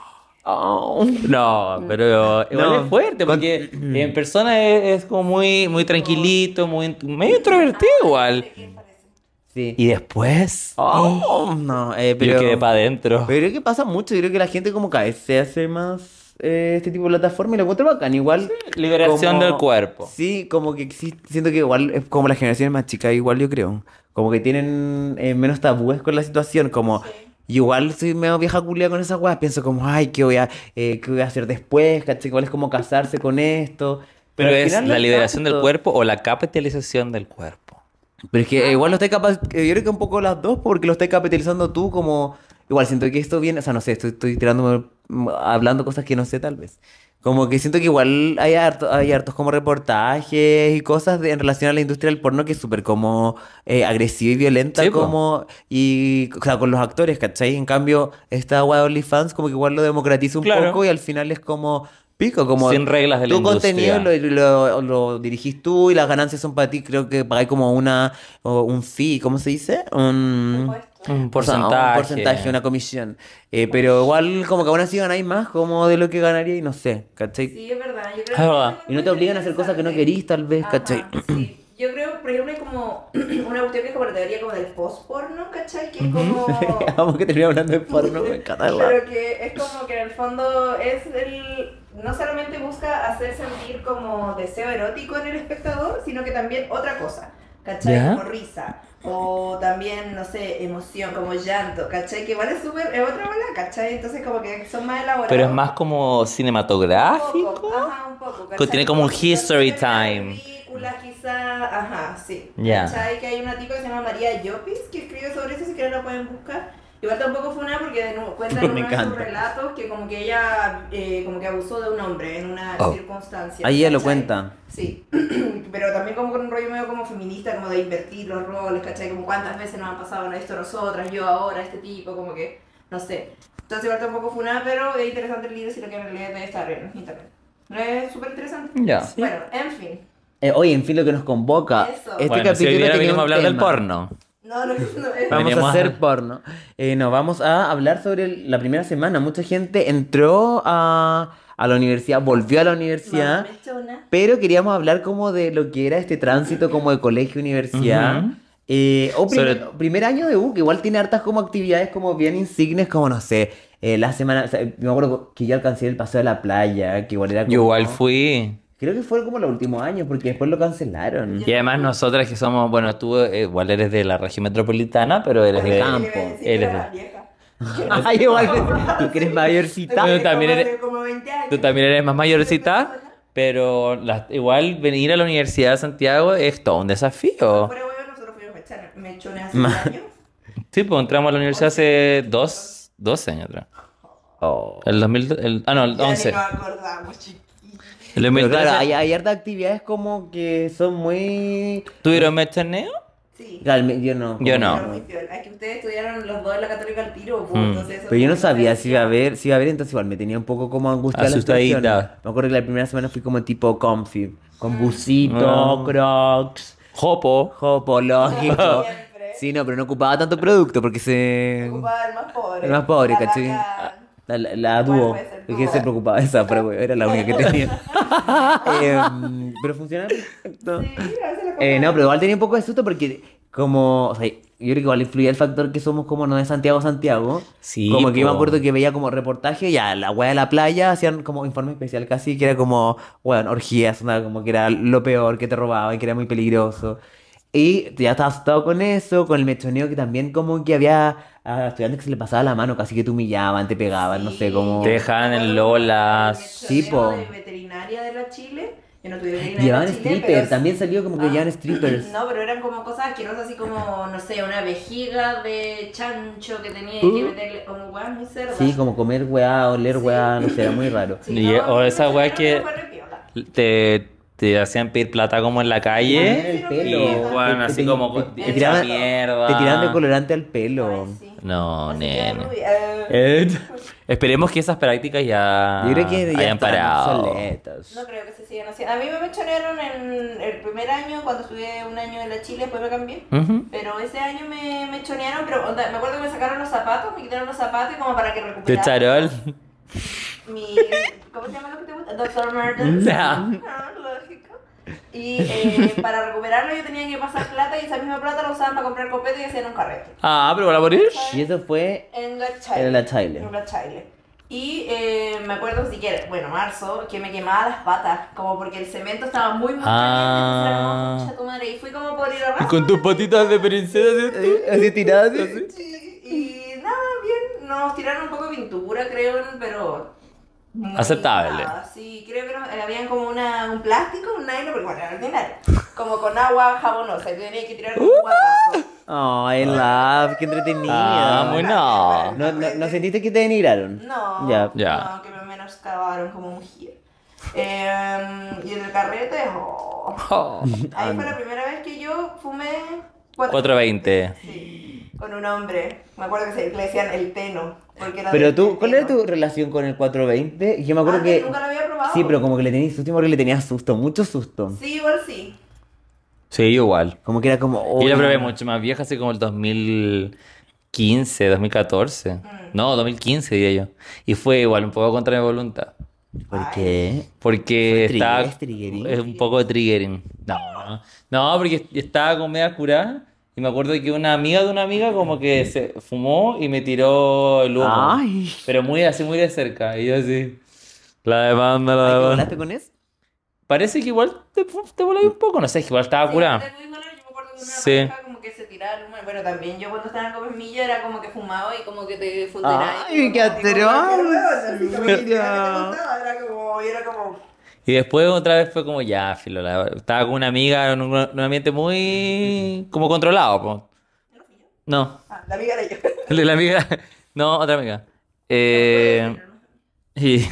Oh. No, pero igual No. es fuerte porque en persona es como muy tranquilito, medio introvertido igual. ¿Qué parece? Sí. Y después... Oh, no, pero... Yo quedé para adentro. Pero creo que pasa mucho, yo creo que la gente como cada vez se hace más este tipo de plataforma y lo encuentro bacán, igual... Liberación del cuerpo. Sí, como que siento que igual es como las generaciones más chicas, igual yo creo, como que tienen menos tabúes con la situación, como... y igual soy medio vieja culia con esas weas, pienso como, ay, qué voy a hacer después? ¿Cachai? Igual es como casarse con esto. Pero al es final no la es liberación del tanto. cuerpo o la capitalización del cuerpo. Pero es que igual lo estoy capaz, yo creo que un poco las dos, porque lo estás capitalizando tú como, igual siento que esto viene, o sea, no sé, estoy tirándome, hablando cosas que no sé tal vez. Como que siento que igual hay hartos como reportajes y cosas en relación a la industria del porno que es súper como agresiva y violenta, Sí, po. como, y, o sea, con los actores, ¿cachai? En cambio, esta web OnlyFans como que igual lo democratiza un Claro. poco y al final es como... Pico, como Sin reglas de la tu contenido industria. lo dirigís tú y las ganancias son para ti. Creo que pagáis como un fee, ¿cómo se dice? Un O sea, un porcentaje. porcentaje, una comisión. Pero igual como que aún así ganáis más como de lo que ganaría y no sé, ¿cachai? Sí, es verdad. Yo creo Es verdad. que Y no te obligan a hacer cosas que no querís tal vez, ¿cachai? Ajá, sí. Yo creo, por ejemplo, hay como una cuestión que es como la teoría como del post-porno, ¿cachai? Que es como... Vamos que terminar hablando de porno, me encanta hablar. Pero que es como que en el fondo es el... No solamente busca hacer sentir como deseo erótico en el espectador, sino que también otra cosa, ¿cachai? ¿Ya? Como risa. O también, no sé, emoción, como llanto, ¿cachai? Que vale súper... Es otra bola, ¿cachai? Entonces como que son más elaborados. Pero es más como Un cinematográfico. poco, ajá, un poco, Que tiene como un history time. Películas quizá, ajá, sí. Ya. ¿Cachai? Que hay una tipa que se llama María Llopis que escribe sobre eso, si quieren la pueden buscar. Igual tampoco fue una porque de nuevo cuenta en Me uno de sus encanta. relatos que como que ella como que abusó de un hombre en una Oh. circunstancia. Ahí ella lo ¿cachai? cuenta. Sí, pero también como con un rollo medio como feminista, como de invertir los roles, ¿cachai? Como cuántas veces nos han pasado esto nosotras, yo ahora, este tipo, como que, no sé. Entonces igual tampoco fue nada, pero es interesante el libro si lo quieren leer, debe estar en internet. Es súper interesante. Ya. Bueno, en fin. Oye, en fin, lo que nos convoca. Eso. Este Bueno, si hoy capítulo día tenía venimos un a hablar del tema. porno. No, no, no. Vamos Veníamos a a- hacer porno. No, vamos a hablar sobre la primera semana. Mucha gente entró a la universidad, volvió a la universidad, Mechona. pero queríamos hablar como de lo que era este tránsito como de colegio a universidad. Ujú. O Sobre- primer año de U, que igual tiene hartas como actividades como bien insignes, como no sé, la semana, o sea, me acuerdo que yo alcancé el paseo de la playa, que igual era como... Yo igual fui. Creo que fue como los últimos años, porque después lo cancelaron. Y además nosotras que somos, bueno, tú igual eres de la región metropolitana, pero eres De de... campo. Eres Era de- vieja. Ay, igual, tú que eres mayorcita. Pero también Como eres- hace como 20 años. Tú también eres más mayorcita, pero igual venir a la Universidad de Santiago es todo un desafío. Fuera huevo, nosotros fuimos mechones hace un año. Sí, pues entramos a la universidad hace 12 años atrás. Oh. El 2000, el 11. Ya ni nos acordamos, chiquillos. El Pero 2013. claro, hay hartas actividades como que son muy... ¿Tuvieron mechaneo? Sí. Claro, yo no. Yo no. Pero muy piola. Es que ustedes estudiaron los dos en la Católica al tiro, pues, Mm. entonces eso Pero yo no como que sabía si iba a parecía- haber, entonces igual me tenía un poco como angustiada la Asustadita. situación. Me acuerdo que la primera semana fui como tipo comfy, con busito, Ah. crocs, Jopo. jopo, lógico. Siempre. Sí, no, pero no ocupaba tanto producto porque se... Ocupaba el más pobre. El más pobre, La ¿cachai? Bacán. La ¿Cuál dúo, puede ser? es que se preocupaba de esa, pero era la única que tenía. Pero funcionaba perfecto. Sí, a veces lo No, ocupaba. pero igual tenía un poco de susto porque como, o sea, yo creo que igual influía el factor que somos como no de Santiago a Santiago. Sí, Como que yo me po. acuerdo que veía como reportaje, ya, la wea de la playa, hacían como informe especial casi, que era como, bueno, orgías, onda, como que era lo peor, que te robaban, que era muy peligroso. Y ya estaba asustado con eso, con el mechoneo que también como que había a estudiantes que se le pasaba la mano, casi que te humillaban, te pegaban, no sé, como... Te dejaban en Lolas. Sí, po. De veterinaria de la Chile. Yo no tuve veterinaria Llevaban de la Chile, strippers, pero... también salió como que llevaban strippers. No, pero eran como cosas asquerosas, así como, no sé, una vejiga de chancho que tenía que meterle como weas muy cerdas. Sí, como comer weá, oler Sí. weá, no sé, era muy raro. Sí, Y- no, o esa no, wea no, que- no fue re piola. Te hacían pedir plata como en la calle. el pelo. Y Juan, Te- así te- como te- de te esa tiraban- mierda. Te tiraban de colorante al pelo. Ay, sí. No, Así que, nene. uy, Esperemos que esas prácticas ya, Yo creo que ya hayan están parado. obsoletos. no creo que se sigan haciendo. A mí me mechonearon en el primer año, cuando estuve un año en la Chile, después me cambié. Ujú. Pero ese año me mechonearon, pero onda, me acuerdo que me sacaron los zapatos, me quitaron los zapatos y como para que De recuperara charol. mi... ¿Cómo se llama lo que te gusta? Dr. Murder. Ya. Lógico. Y para recuperarlo yo tenía que pasar plata y esa misma plata la usaban para comprar copete y hacían un carrete. Ah, pero para morir. Y eso fue En la Chile. en la Chile. En la Chile. Y me acuerdo siquiera, bueno, marzo, que me quemaba las patas, como porque el cemento estaba muy, muy caliente, entonces era como, "Concha tu madre", y fui como por ir a Con tus patitas de princesa, ¿sí? Así tiradas. así. Sí, y nada, bien, nos tiraron un poco de pintura, creo, pero... muy Aceptable. nada, sí, creo que habían como un plástico, un nylon, pero bueno, era ordinario. Como con agua jabonosa, y tenías que tirar como un guatazo. Ay, love, qué entretenida. Ah, muy no. ¿No sentiste que te denigraron? No, Ya. Ya. no, que me menoscabaron como mujer. Y en el carrete, oh. Oh. Ahí fue la primera vez que yo fumé 420. Sí, con un hombre. Me acuerdo que le decían el teno. Porque era Pero del tú, ¿cuál era teno. tu relación con el 420? Yo me acuerdo Antes que... nunca lo había probado. Sí, pero como que le tenías susto, porque le tenías susto, mucho susto. Sí, igual sí. Sí, igual. Como que era como... Yo la "Oye". probé mucho más vieja, así como el 2015, 2014. No, 2015 diría yo. Y fue igual, un poco contra mi voluntad. ¿Por qué? Porque ¿Fue estaba... triggering? Es un poco de triggering. No, porque estaba con media curada. Y me acuerdo que una amiga de una amiga como que se fumó y me tiró el humo. Ay. Pero muy así, muy de cerca. Y yo así... La demanda, Ay, la ¿te demanda. volaste con eso? Parece que igual te volé un poco. No sé, es que igual estaba Sí, curada. yo me acuerdo que una Sí. pareja como que se tiraba el humo. Bueno, también yo cuando estaba en Copemilla era como que fumaba y como que te funderaba. Ay, qué atroz. Mira. Era como... Y después otra vez fue como ya, filo. Estaba con una amiga en un ambiente muy como controlado, po. No, Ah, la amiga de yo. el de la amiga. No, otra amiga. Y,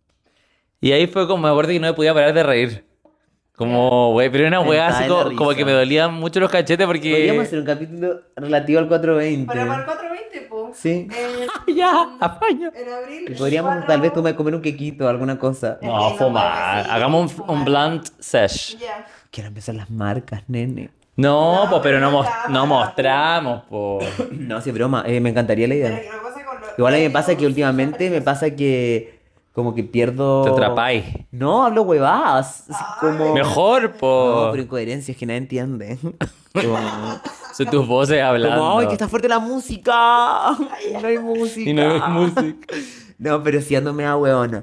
y ahí fue como, me acuerdo que no me podía parar de reír. Como, güey, pero era una weá así Mental de como que risa. me dolían mucho los cachetes Podríamos porque... hacer un capítulo relativo al 420. Pero para el 420, po. Sí. Ya, apaño. En abril. Y podríamos 4... tal vez comer un quequito o alguna cosa. No, no, fumar. sí, Hagamos fumar. un blunt sesh. Ya. Quiero empezar las marcas, nene. No, No, pues, pero no, pero no cámara. mostramos, po. No, sí, broma. Me encantaría la Pero idea. que una cosa con lo... Igual a mí me pasa que últimamente me pasa que como que pierdo... Te atrapáis. No, hablo huevadas. Así como... Mejor, No, po. pero incoherencias que nadie entiende. Como, Son tus voces hablando. como, ¡ay, que está fuerte la música! No hay música. Y no hay música. No, pero sí ando mea hueona.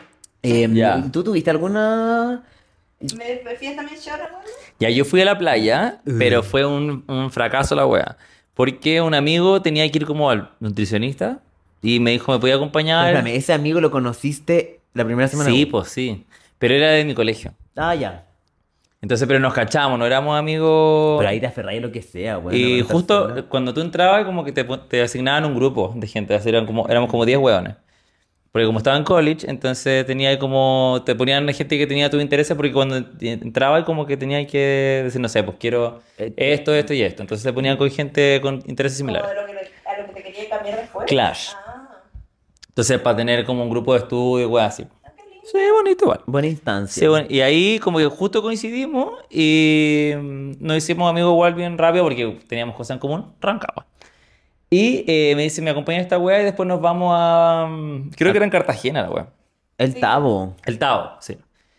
Ya. ¿Tú tuviste alguna...? ¿Me fiesta me llora, ¿no? Ya, yo fui a la playa, pero fue un fracaso la wea. Porque un amigo tenía que ir como al nutricionista y me dijo, ¿me podía acompañar? Espérame, ¿ese amigo lo conociste la primera semana? Sí, pues sí. Pero era de mi colegio. Ah, ya. Entonces, pero nos cachamos, no éramos amigos. Pero ahí te aferráis a lo que sea, güey. Y justo cuando tú entrabas, como que te asignaban un grupo de gente. Así éramos como 10 hueones. Porque como estaba en college, entonces tenía como... Te ponían gente que tenía tus intereses porque cuando entraba como que tenía que decir, no sé, pues quiero esto y esto. Entonces se ponían con gente con intereses Como similares. de a lo que te quería cambiar después. Clash. Ah, Entonces para tener como un grupo de estudio, weón, así. Sí, bonito igual. Buena instancia. Sí, bueno, y ahí como que justo coincidimos y nos hicimos amigos igual bien rápido porque teníamos cosas en común, Rancagua. Y me dice, me acompaña esta weá y después nos vamos a... creo que era en Cartagena la weá. El Tabo. El Tao, sí.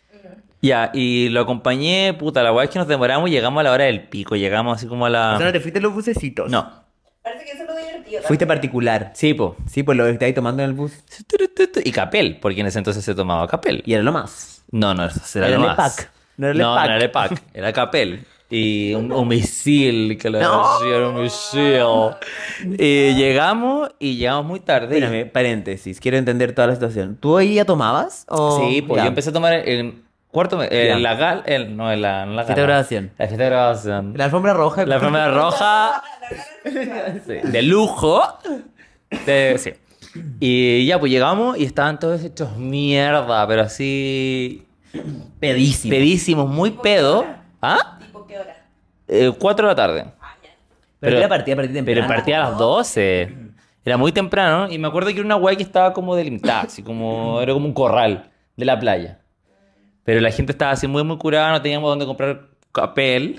Ya, y lo acompañé, puta, la weá es que nos demoramos y llegamos a la hora del pico, llegamos así como a O sea, ¿no la... te fuiste en los bucecitos? No. parece que eso es lo divertido. Fuiste particular. Sí, po. Sí, pues lo que estáis tomando en el bus. Y Capel, porque en ese entonces se tomaba Capel. Y era lo más. No, ese era Era lo el más. EPAC. No era el No, EPAC. no era el EPAC, era Capel. Y un misil, que lo No. decían, un misil. Y llegamos muy tarde. Espérame, paréntesis, quiero entender toda la situación. ¿Tú ahí ya tomabas? O... Sí, pues Ya. yo empecé a tomar en cuarto, Ya. en la gal, no, en la Fiesta de gala. graduación. La fiesta de graduación. La alfombra roja. La alfombra roja sí, de lujo. Sí. Y ya, pues llegamos y estaban todos hechos mierda, pero así Pedísimo. pedísimos, muy pedo. ¿Ah? ¿Tipo qué hora? 4 de la tarde. Pero la partida temprano. Pero partía a las 12. Era muy temprano y me acuerdo que era una weá que estaba como delimitada, así como, era como un corral de la playa. Pero la gente estaba así muy, muy curada, no teníamos dónde comprar papel.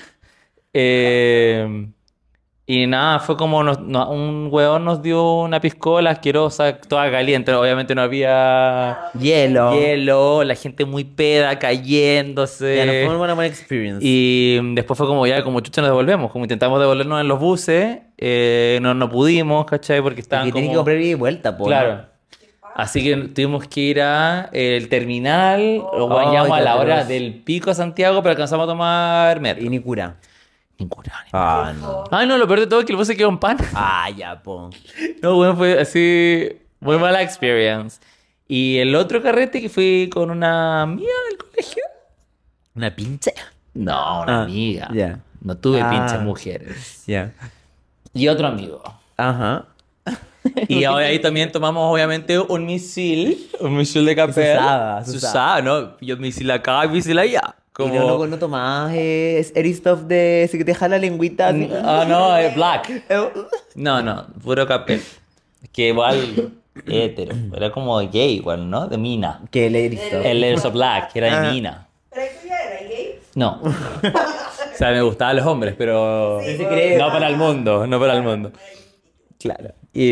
Y nada, fue como un weón nos dio una piscola asquerosa, toda caliente. Obviamente no había hielo, la gente muy peda, cayéndose. Ya, no fue una buena experience. Y después fue como ya, como chucha nos devolvemos. Como intentamos devolvernos en los buses, no pudimos, ¿cachai? Porque estaban Porque tiene como... que comprar ida y vuelta, po. Claro. Así que tuvimos que ir a el terminal, lo Ay, bañamos a la qué hora atroz. del pico a Santiago, pero alcanzamos a tomar metro. Y ni cura. Ninguna. Ah, no. Ay, no, lo peor de todo es que el bus se quedó en pan. Ah, ya, po. No, bueno, fue así, muy mala experience. Y el otro carrete que fui con una amiga del colegio. ¿Una pinche? No, una Ah, amiga. ya. No tuve Ah. pinches mujeres. Ya. Y otro amigo. Ajá. Y ahí también tomamos, obviamente, un misil de café. Se usaba, Se usaba, ¿no? Yo misil acá y misil allá. Como... Y no tomabas Eristoff de ese que te jala la lengüita así. Ah, no, es black. No, puro café. Es que igual, hétero. Era como gay igual, ¿no? De mina. Que el Eristoff. El Erso Black, que era de Ah. mina. ¿Pero tú ya eras gay? No. O sea, me gustaban los hombres, pero... Sí, se cree. No para el mundo, no para el mundo. Claro.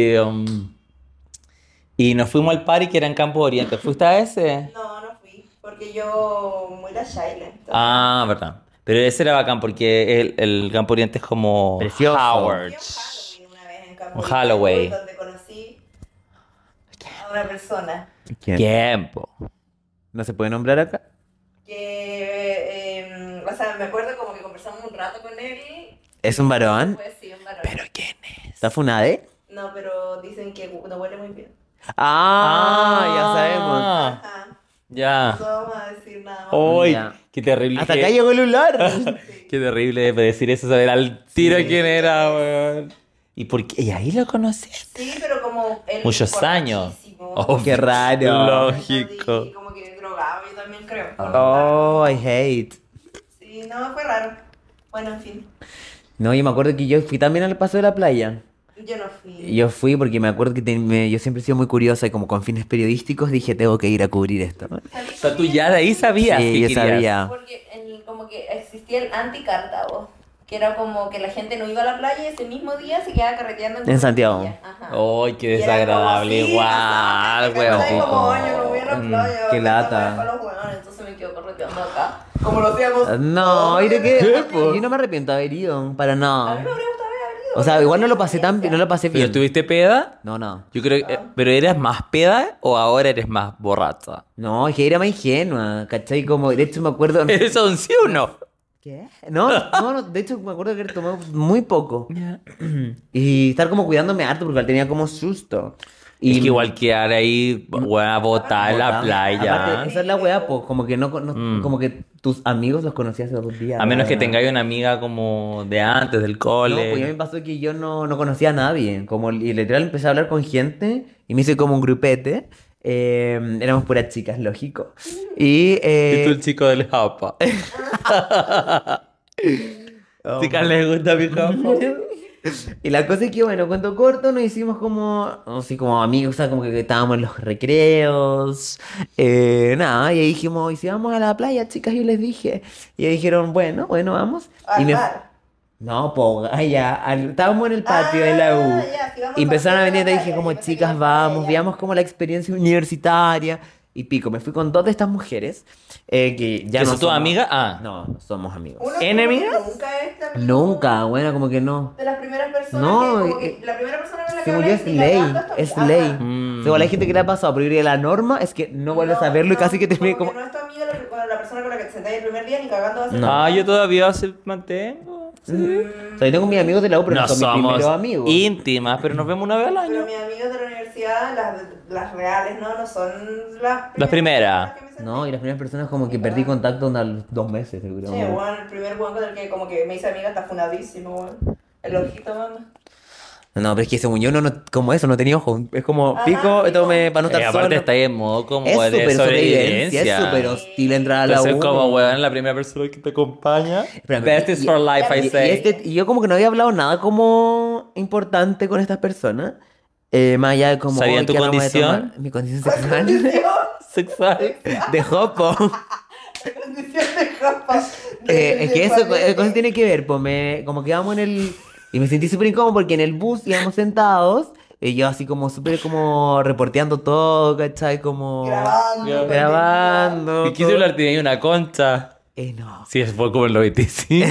Y nos fuimos al party que era en Campo Oriente. ¿Fuiste a ese? No, no fui. Porque yo muy la Shaila. entonces- Ah, verdad. Pero ese era bacán porque el Campo Oriente es como Precioso. Howard. Fui a un Halloween una vez en Campo Un Oriente, Halloween. donde conocí a una persona ¿Quién? Tiempo. ¿No se puede nombrar acá? que, o sea, me acuerdo como que conversamos un rato con él. ¿Es un varón? Pues sí, un varón. ¿Pero quién es? ¿Está funade? No, pero dicen que no huele muy bien. Ah, ya sabemos. Ajá. Ya. No vamos a decir nada más. ¡Uy! Ya. ¡Qué terrible! Hasta acá llegó el olor. ¡Qué terrible decir eso! Saber al tiro quién era, weón. ¿Y por qué? ¿Y ahí lo conociste? Sí, pero como él Muchos años. borrachísimo. Oh, Qué raro. Lógico. Y como que drogado, yo también creo. Oh, I hate. Sí, no, fue raro. Bueno, en fin. No, yo me acuerdo que yo fui también al Paso de la Playa. Yo no fui. Yo fui porque me acuerdo que yo siempre he sido muy curiosa y como con fines periodísticos dije, tengo que ir a cubrir esto. Salí O sea, tú con ya de ahí sabías Sí, que yo querías. sabía. Porque como que existía el anti-Cartago, que era como que la gente no iba a la playa y ese mismo día se quedaba carreteando En Santiago. Ajá. ¡Ay, qué Y era desagradable! como, sí, igual, ¿cachai? Como, weón. "Ay, yo no voy a la playa, qué déjame lata. dejar a los hueones", entonces me quedo correteando acá. Como lo hacíamos. No, todos. mire que yo no me arrepiento de haber ido, para A mí me nada. habría gustado haber ido. O sea, igual no lo pasé tan bien, no lo pasé ¿Pero bien. estuviste peda? No, no. Yo creo que... ¿Pero eras más peda o ahora eres más borracha? No, es que era más ingenua, ¿cachai? Como, de hecho me acuerdo... ¿Eres un sí o no? ¿Qué? No, de hecho me acuerdo que haber tomado muy poco. Y estar como cuidándome harto porque tenía como susto. Y Es que igual quedar ahí, weón, botar en la playa. Aparte, esa es la weá, pues, como que Mm. como que tus amigos los conocías hace 2 días. A menos que ¿no? tengáis una amiga como de antes, del No, cole. pues a mí me pasó que yo no conocía a nadie. Como, y literal empecé a hablar con gente y me hice como un grupete. Éramos puras chicas, lógico. Y... Y tú el chico del japa. Oh, Chicas les gusta mi japa. Y la cosa es que, bueno, cuento corto, nos hicimos como, así como amigos, o sea, como que estábamos en los recreos, nada, y ahí dijimos, ¿y si vamos a la playa, chicas? Yo les dije, y ellos dijeron, bueno, vamos. Al Y me... bar. No, pues, allá, estábamos en el patio de la U, ya, sí, vamos y empezaron a pasear venir, y la dije playa, como, yo pensé que chicas, íbamos a la vamos, playa. veamos como la experiencia universitaria. y pico. Me fui con dos de estas mujeres que ya ¿Que no son tus somos- amigas? Ah. No, no somos amigos. Uno ¿Enemigas? como que nunca es amigo Nunca, bueno, como que no. de las primeras personas No, que, como que la primera persona con la que Según yo hablas es ni ley, cagando esta- es Ajá. ley. Mm. Según la gente que le ha pasado, pero yo diría la norma es que no vuelves a verlo y casi que te ve como... que no es tu amiga la persona con la que te sentáis el primer día ni cagando va a ser No. tu Ah, amiga. yo todavía se mantengo. O sea, yo tengo mis amigos de la U, pero no, No son mis somos primeros amigos. íntimas, pero nos vemos una vez al Pero año. mis amigas de la universidad, las reales, ¿no? No son Las primeras. personas que me sentí. No, y las primeras personas como que perdí contacto unos 2 meses, seguro. Che, weón, el primer weón con el que como que me hice amiga está funadísimo, weón. El ojito, mamá. No, pero es que según yo, no, como eso, no tenía ojos. Es como Ajá, pico, sí, tome para no estar aparte solo. está ahí en modo como Es de súper sobrevivencia, sobrevivencia. es súper hostil entrar a la Entonces U. como, weón, la primera persona que te acompaña. Espérame, Best is for life, I Y, say. y yo como que no había hablado nada como importante con estas personas. Más allá de como... ¿Sabían "Oye, tu ¿qué vamos a condición? tomar?". Mi condición sexual. Sexual. De jopo. Condición de japa. Es que eso, cosa tiene que ver, pues como que íbamos en el... Y me sentí súper incómodo porque en el bus íbamos sentados, y yo así como súper como reporteando todo, ¿cachai? Como... Grabando. Grabando. ¿Y qué celular tenía ahí? Una concha? No, Sí, fue como en los 25.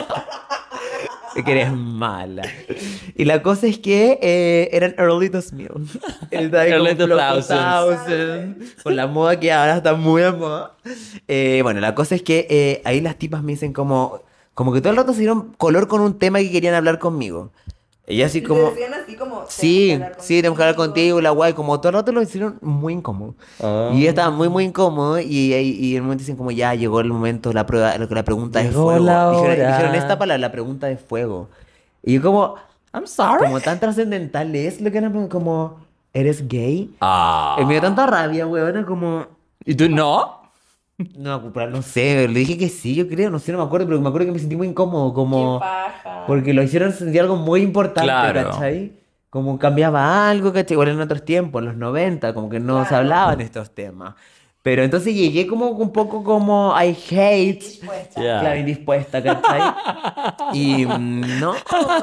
es que eres mala. Y la cosa es que eran early 2000. Estaba ahí Early como flow 2000s. 2000, con la moda que ahora está muy a moda. Bueno, la cosa es que ahí las tipas me dicen como que todo el rato se dieron color con un tema que querían hablar conmigo. Ella así Y te como... decían así como, Sí, sí, tenemos que hablar contigo, la guay, como todo el rato lo hicieron muy incómodo. Ah. Y yo estaba muy, muy incómodo y en un momento dicen como ya llegó el momento, la prueba, la pregunta de Llegó fuego. la Dijeron hora. esta palabra, la pregunta de fuego. Y yo como, I'm sorry. como tan trascendental es lo que eran como, ¿eres gay? Ah. Y me dio tanta rabia, weón, como... ¿Y tú no? No sé, le dije que sí, yo creo, no sé, no me acuerdo, pero me acuerdo que me sentí muy incómodo, como... Qué paja. Porque lo hicieron sentir algo muy importante, Claro. ¿cachai? Como cambiaba algo, ¿cachai? Igual en otros tiempos, en los 90, como que no se Claro. hablaban estos temas. Pero entonces llegué como un poco como I hate, Dispuesta. Ya. claro, indispuesta, ¿cachai? Y no,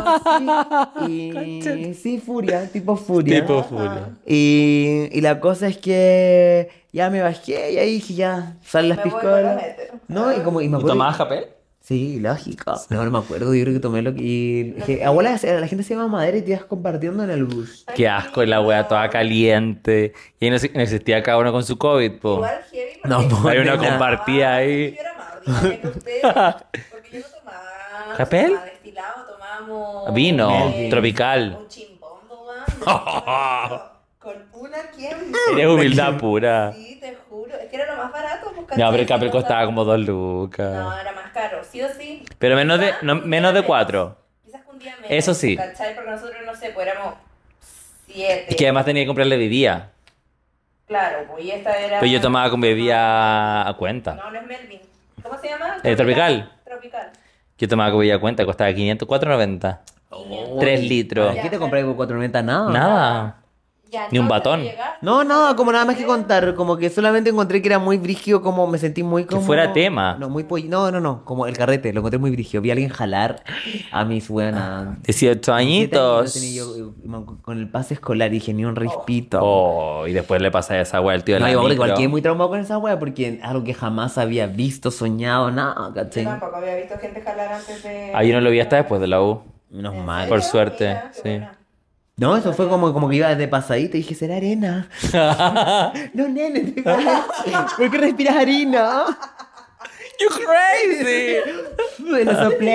sí, y sí, furia, tipo furia. Tipo furia. Y la cosa es que ya me bajé y ahí dije ya, salen las Me voy con los piscolas. heteros. No, y como, y me ¿Y acuerdo... tomabas japel? Sí, lógico. No, no me acuerdo, yo creo que tomé lo que... Y dije, abuela, la gente se llama madera y te ibas compartiendo en el bus. Qué asco, la wea toda caliente. Y ahí no existía cada uno con su COVID, po. Igual heavy porque- No, po, Hay una nena. compartida ahí. Yo era más ordinaria que ustedes, porque yo no tomaba... ¿Capel? tomaba destilado, tomábamos... Vino, Melvin. tropical. Un chimbombo, weón. Con una quien... Eres humildad pura. Sí, te juro. Es que era lo más barato. Pues, No, pero el ¿cachai? capel Sí, costaba no, como 2 lucas. No, era más caro, sí o sí. Pero menos de, Quizás no, un día menos de 4. Quizás un día menos. Eso sí. ¿Cachai? Porque nosotros, no sé, pues éramos 7. Es que además tenía que comprarle bebida. Claro, pues y esta era... Pero yo tomaba con bebida a cuenta. No, no es Melvin. ¿Cómo se llama? Tropical. Tropical. Yo tomaba con bebida a cuenta, costaba 500, 4.90. 3 litros. ¿Qué te compré por 4.90? Nada. Nada. Ya, Ni un entonces batón. llegaste, No, nada, como nada más que contar. Como que solamente encontré que era muy brígido, como me sentí muy como... fuera tema. No, muy no, como el carrete, lo encontré muy brígido. Vi a alguien jalar a mis buenas... 18 añitos. Con el pase escolar y dije, ni un rispito. Oh, y después le pasa esa wea al tío de No, la igual micro. quedé muy traumado con esa wea porque es algo que jamás había visto, soñado, nada, Yo ¿cachai? tampoco había visto gente jalar antes de... Ah, yo no lo vi hasta después de la U. Menos ¿En mal. serio? Por suerte, Mira, qué sí. buena. No, eso fue como que iba de pasadito y dije, ¿será arena? No, nene, ¿por qué respiras harina? You crazy. Me lo soplé.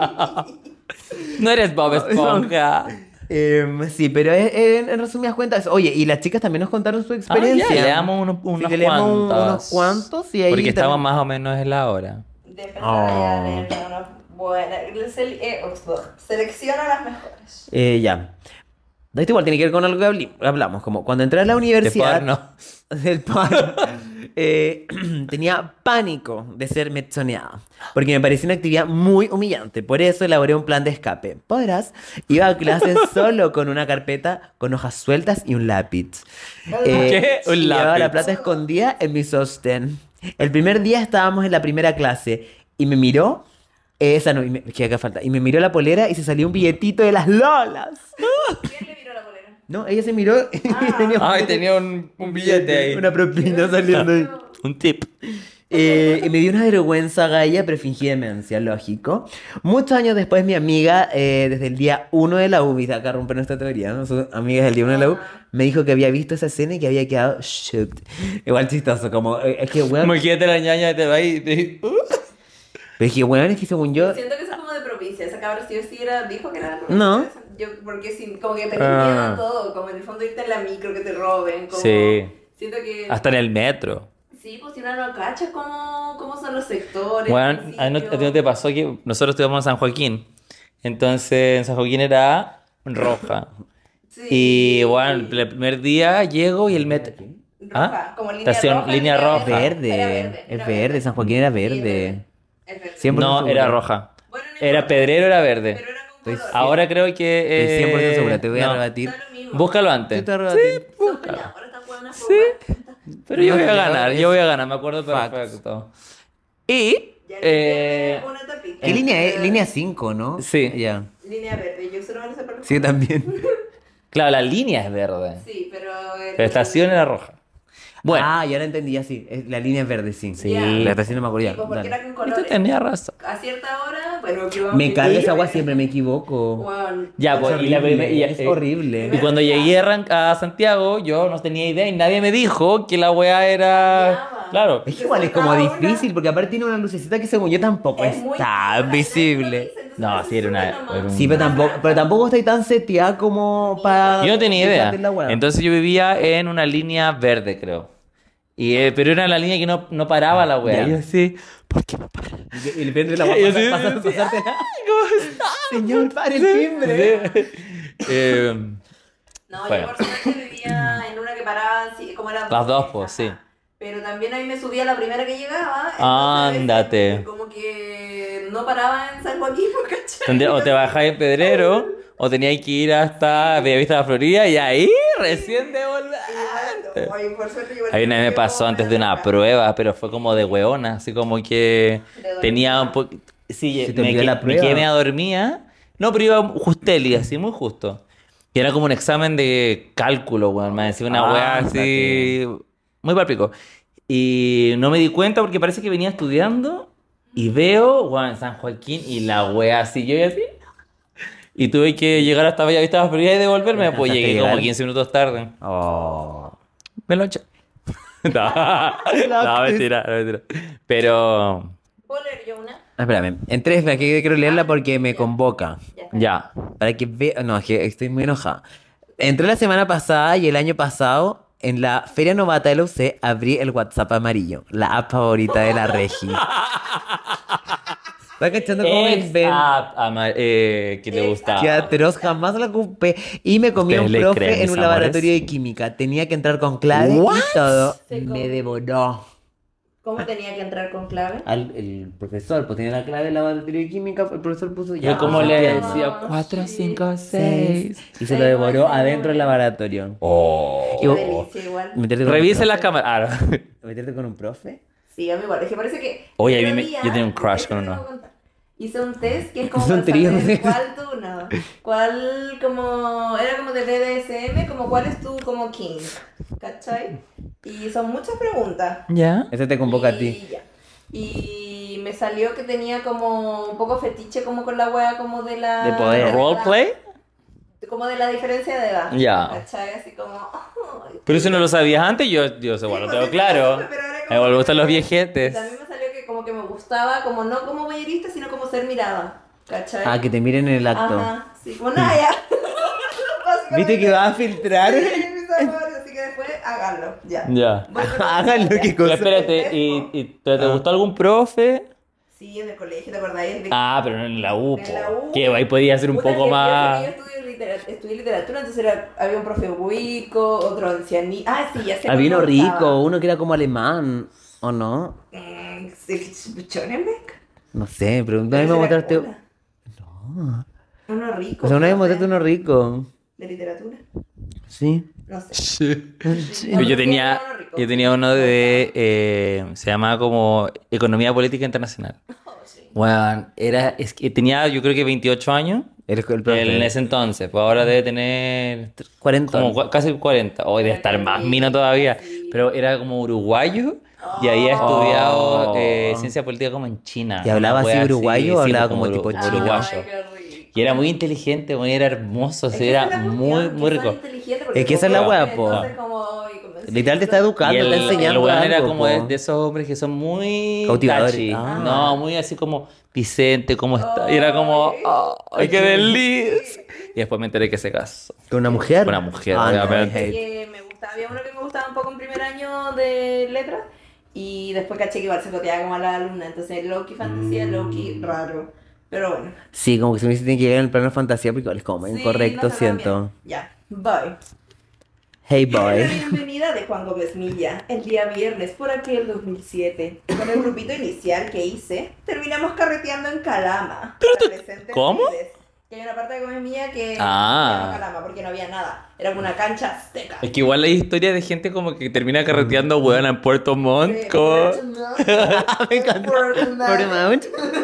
No eres Bob Esponja. Sí, pero en resumidas cuentas, oye, y las chicas también nos contaron su experiencia. Ah, ya, leamos unos Sí, que leamos cuantos. unos cuantos y ahí Porque estamos también- más o menos en la hora. De empezar Oh. a leer unas buenas... Selecciona las mejores. Ya. Esto igual tiene que ver con algo que hablamos, como cuando entré a la De universidad... porno. Del porno. Tenía pánico de ser mechoneada, porque me parecía una actividad muy humillante. Por eso elaboré un plan de escape. Podrás, iba a clases solo con una carpeta, con hojas sueltas y un lápiz. ¿Qué? Un Llevaba lápiz. la plata escondida en mi sostén. El primer día estábamos en la primera clase y me miró. Esa no, que acá falta. Y me miró la polera y se salió un billetito de las lolas. ¿Quién le viró la polera? No, ella se miró y tenía Ay, tenía un billete ahí. una propina saliendo ahí. Un tip. Y me dio una vergüenza, Gaia, pero fingí demencia, lógico. Muchos años después, mi amiga, desde el día 1 de la U, viste, acá romper nuestra teoría, ¿no? Su amiga del día 1 de la U, me dijo que había visto esa escena y que había quedado shocked. Igual chistoso, como, es que, weón. Imagínate la ñaña te va ahí. Pero dije, weón, es que según yo. Siento que eso es como de provincia. Esa cabra sí o sí dijo que era de provincia. No. Yo, porque como que tenés miedo a todo. Como en el fondo irte en la micro, que te roben. Como, Sí. Siento que... Hasta en el metro. Sí, pues si uno no cacha cómo son los sectores. Bueno, el ¿a ti sitio. no te pasó que nosotros estudiamos en San Joaquín? Entonces, en San Joaquín era roja. Sí. Y bueno, el primer día llego y el metro... Roja, como línea Estación, roja, línea roja. Verde. Era Es verde, San Joaquín era verde. Es verde. Siempre No, era roja. Bueno, no Era importa, Pedrero, era verde. pero era con Estoy color. Ahora creo que... Estoy 100% segura, te voy a no. rebatir. Da lo mismo. Búscalo antes. Sí, te voy a rebatir. Son peleadoras, estas hueonas, Sí. Pero yo voy a No, ganar, es yo voy a ganar, me acuerdo facts. perfecto. Y... Ya eh, una tapita. ¿Qué línea es? Línea 5, ¿no? Sí. Ya. Línea verde. Yo solo me lo sé por... Sí, también. claro, la línea es verde. Sí, pero... La estación era roja. Bueno, Ah, ya la entendí, ya sí. La línea es verde, sí. Sí. La estación no me acuerdo Sí, ya. pues porque Dale. era con y tú colores. tenías razón. A cierta hora, bueno, que vamos Me cae esa agua, agua siempre me equivoco. Bueno, Ya, Es pues, y la horrible, primera... es horrible. Y cuando llegué a Santiago, yo no tenía idea y nadie me dijo que la weá era... Cambiaba. Claro. Es que igual es como difícil, porque aparte tiene una lucecita que según yo tampoco es muy está clara, visible. No, sí, era una... era un- Sí, pero tampoco está tan seteada como para... Yo no tenía idea. fijarte en la weá. Entonces yo vivía en una línea verde, creo. Y, pero era la línea que no paraba la weá. Ya. Y yo así, ¿por qué no para? Y le prende la Y yo weá, sí, pasártela. ¿Cómo está? Señor, pare el timbre. Sí. No, Bueno. yo por suerte vivía en una que paraba así, como era Las dos, pues, sí. Pero también ahí me subía la primera que llegaba. entonces, Ándate. Como que no paraba en San Joaquín, ¿cachai? O te bajáis en Pedrero, o teníais que ir hasta Bellavista de la Florida y ahí recién de volver. Ay, por suerte, igual Ahí una vez me pasó antes de una prueba, pero fue como de hueona, así como que tenía un poco... Sí, ¿Se te olvidó la me prueba? quedé medio dormida. No, pero iba justeli, así, muy justo. Y era como un examen de cálculo, weón, me decía una weá así... Muy palpico. Y no me di cuenta porque parece que venía estudiando y veo, weón, San Joaquín y la weá así, yo y así... Y tuve que llegar hasta Bellavista de la Florida y devolverme, pues ¿Alcanzaste llegué a llegar? como 15 minutos tarde. Oh. Me lo eché. No, mentira, no, mentira. Pero, ¿Puedo leer yo una? Espérame, en tres, aquí quiero leerla porque me convoca. Ya está. ya. Para que vea. No, es que estoy muy enojada. Entré la semana pasada y el año pasado, en la Feria Novata de la UC, abrí el WhatsApp amarillo, la app favorita de la Regi. ¿Estás cachando cómo me ven? Que te gustaba. Qué atroz, jamás la ocupé. Y me comí a un Ustedes le creen, profe en mis un amores. laboratorio de química. Tenía que entrar con clave What? y todo. Se Me comió. devoró. ¿Cómo tenía que entrar con clave? El profesor, pues tenía la clave del laboratorio de química, el profesor puso ya. Yo como le Ah, decía, 4, 5, 6. Y se lo devoró adentro del laboratorio. Oh. Qué delicia igual. Meterte con Revise un la cámara. Ah, profe. Meterte con un profe. Sí, a mí igual. Es que parece que... Oye, a el mí otro me- día, yo tenía un crush esto con te uno. voy a contar. Hice un test que es como Es un para saber trío. cuál tú, no. Cuál como... Era como de BDSM, como cuál es tu como king. ¿Cachai? Y son muchas preguntas. ¿Ya? Ese te convoca a ti. Y ya. Y me salió que tenía como un poco fetiche como con la wea como de la... De poder. ¿Roleplay? Como de la diferencia de edad. Ya. ¿Cachai? Así como... ay, Pero si no lo sabías antes, yo bueno, Sí, tengo pues, claro. pero era Me como me gustan que- los viejetes. También me salió que como que me gustaba, como no como voyerista, sino como ser mirada. ¿Cachai? Ah, que te miren en el acto. Ajá, sí, como nada, ya. ¿Viste que va a filtrar? Sí, mis amores, así que después háganlo, ya. Ya. Bueno, Háganlo, qué Pero cosa. espérate, ¿y te gustó algún profe? Sí, en el colegio, ¿te acordáis? Ah, pero no en la U, En po. la U. Que ahí podía ser un Puta, poco que más... Yo estudié literatura, entonces había un profe buico, otro ancianito. Ah, sí, ya sé. Había uno cuál me gustaba. rico, uno que era como alemán, ¿o no? Schoenberg. No sé, pero una vez me Ese era mostraste... cola. Uno rico. O sea, una vez me no sé, mostraste uno rico. de literatura. Sí. No sé. Sí. No, Yo pero tenía, sí era uno rico. yo tenía uno de... se llamaba como Economía Política Internacional. Oh, sí. Bueno, es que tenía yo creo que 28 años, El profe. En ese entonces, pues ahora debe tener 40. como casi 40. Hoy debe estar más mino todavía. Pero era como uruguayo y había estudiado ciencia política como en China. ¿Y hablaba una así wea uruguayo o sí, hablaba pues, como tipo chino? uruguayo. Ay, qué rico. Y era muy inteligente, bueno, era hermoso, Es sí, que era esa es la muy, cuestión, muy que son rico. inteligentes porque Es que esa es son la wea, jóvenes, po. entonces como, ay, como Literal te está sí, educando, Y te está el enseñando weón era algo, como po. de esos hombres que son muy Cautivadores. touchy. Ah. No, muy así como Vicente, ¿cómo está? Y era como, ¡ay, qué delicia! Y después me enteré que se casó. ¿Con una mujer? Con una mujer, Ah, no, obviamente. hate. que me gustaba, había uno que me gustaba un poco en primer año de letras y después caché que igual se coteaba como a la alumna, entonces Loki fantasía, Loki raro, pero bueno. Sí, como que se me dice que tiene que llegar en el plano de fantasía porque igual es como Sí, incorrecto, no se siento. cambia. Ya, bye. Hey La boy. bienvenida de Juan Gómez Milla, el día viernes por aquel 2007. Con el grupito inicial que hice, terminamos carreteando en Calama. Adolescentes ¿cómo? libres. Que hay una parte de Gómez Milla que Ah. se llama Calama porque no había nada. Era como una cancha azteca. Es que igual hay historias de gente como que termina carreteando weón en Puerto Montt. Sí, Como... Me encanta. Paramount.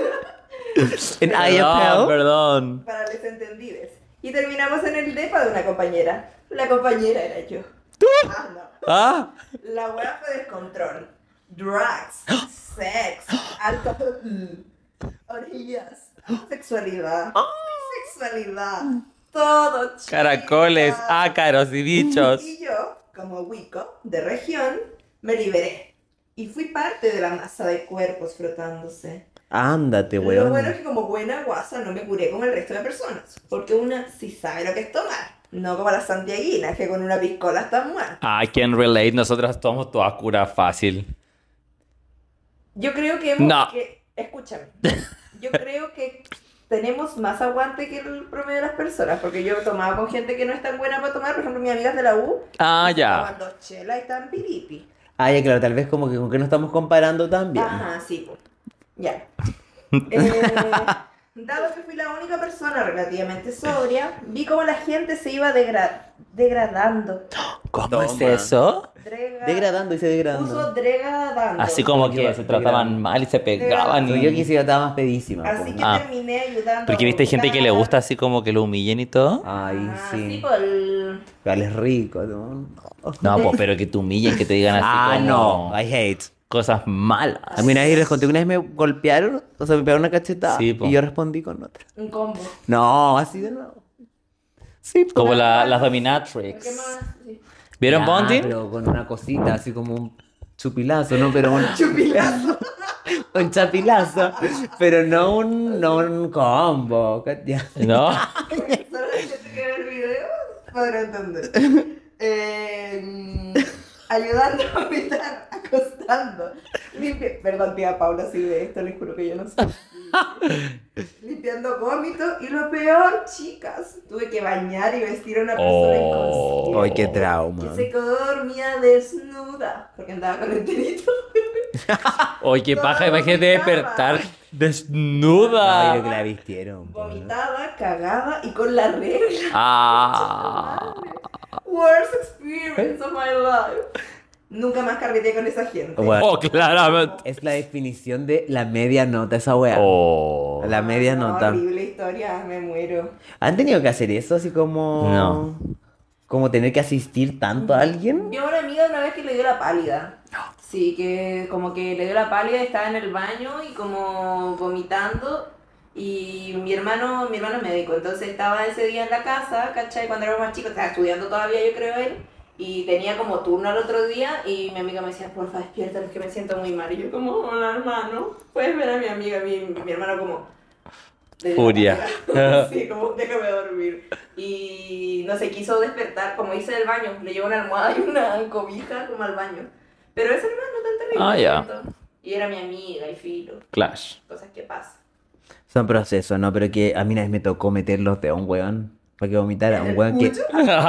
En Perdón, IFL. perdón. Para los entendidos. Y terminamos en el depa de una compañera. La compañera era yo. Ah, no. Ah, La wea fue descontrol. Drugs, sex, alcohol, orillas, sexualidad, bisexualidad, todo chica. caracoles, ácaros y bichos. Y yo, como Wico, de región, me liberé. Y fui parte de la masa de cuerpos frotándose. Ándate, Lo bueno weón. es que como buena guasa no me curé como el resto de personas. Porque una sí sabe lo que es tomar. No como las santiaguinas, que con una piscola están muertas. I can relate, nosotras tomamos toda cura fácil. Yo creo que No. escúchame. Yo creo que tenemos más aguante que el promedio de las personas. Porque yo tomaba con gente que no es tan buena para tomar. Por ejemplo, mis amigas de la U. Ah, se ya. toman 2 chelas y están piripi. Ah, ya, claro, tal vez como que con que no estamos comparando también. Ajá, sí, pues. Ya. Dado que fui la única persona relativamente sobria, vi cómo la gente se iba degradando. ¿Cómo es Toma. eso? Degradando y se degradando. Puso degradando. Así como ¿Qué que va a se ser trataban grande? mal y se pegaban. Pero Y... yo quisiera estar más pedísima. Así po. que Ah. terminé ayudando. Porque viste gente que le a gusta así como que lo humillen y todo. Ay, sí. por el... Igual es rico, ¿no? No, pues, pero que te humillen, que te digan así Ah, como no. I hate. cosas malas. A mí una vez les conté que una vez me golpearon, o sea, me pegaron una cachetada. Sí, po. Y yo respondí con otra. Un combo. No, así de nuevo. Sí, po. Como las ¿Qué dominatrix. más? Sí. ¿Vieron Ya, Bondi? pero con una cosita, así como un chupilazo, ¿no? Pero un Chupilazo. un chapilazo. Pero no un combo. Ya. ¿No? Solo la gente que ve el video podrá entender. Ayudando a vomitar, acostando. Perdón, tía Paula, si ve esto, les juro que yo no sé. Limpiando vómitos. Y lo peor, chicas, tuve que bañar y vestir a una persona inconsciente. Ay, qué trauma. Que se quedó dormida desnuda. Porque andaba con el tirito. Oye, qué paja, imagínate despertar Ay, desnuda. lo que la vistieron. po. Vomitada, cagada y con la regla. Ah. Worst experience of my life. Nunca más carreteé con esa gente. Bueno, Oh, claramente. es la definición de la media nota esa wea. Oh. La media No, nota. horrible historia, me muero. ¿Han tenido que hacer eso así como... No. Como tener que asistir tanto a alguien? Yo a una amiga una vez que le dio la pálida. Sí, que como que le dio la pálida, estaba en el baño y como vomitando. Y mi hermano es médico, entonces estaba ese día en la casa, ¿cachai? Cuando éramos más chicos, estaba estudiando todavía, yo creo él. Y tenía como turno al otro día y mi amiga me decía, porfa, despierta, es que me siento muy mal. Y yo como, hola hermano, puedes ver a mi amiga, mi hermano como... le dio la Furia. pálida. Sí, como, déjame dormir. Y no sé, quiso despertar, como hice del baño, le llevó una almohada y una cobija como al baño. Pero ese hermano no tan terrible. Ah, ya. siento. Y era mi amiga y filo, Clash. cosas que pasan. Son procesos, ¿no? Pero que a mí una vez me tocó meterlos de a un weón. Para que vomitara. Un weón que...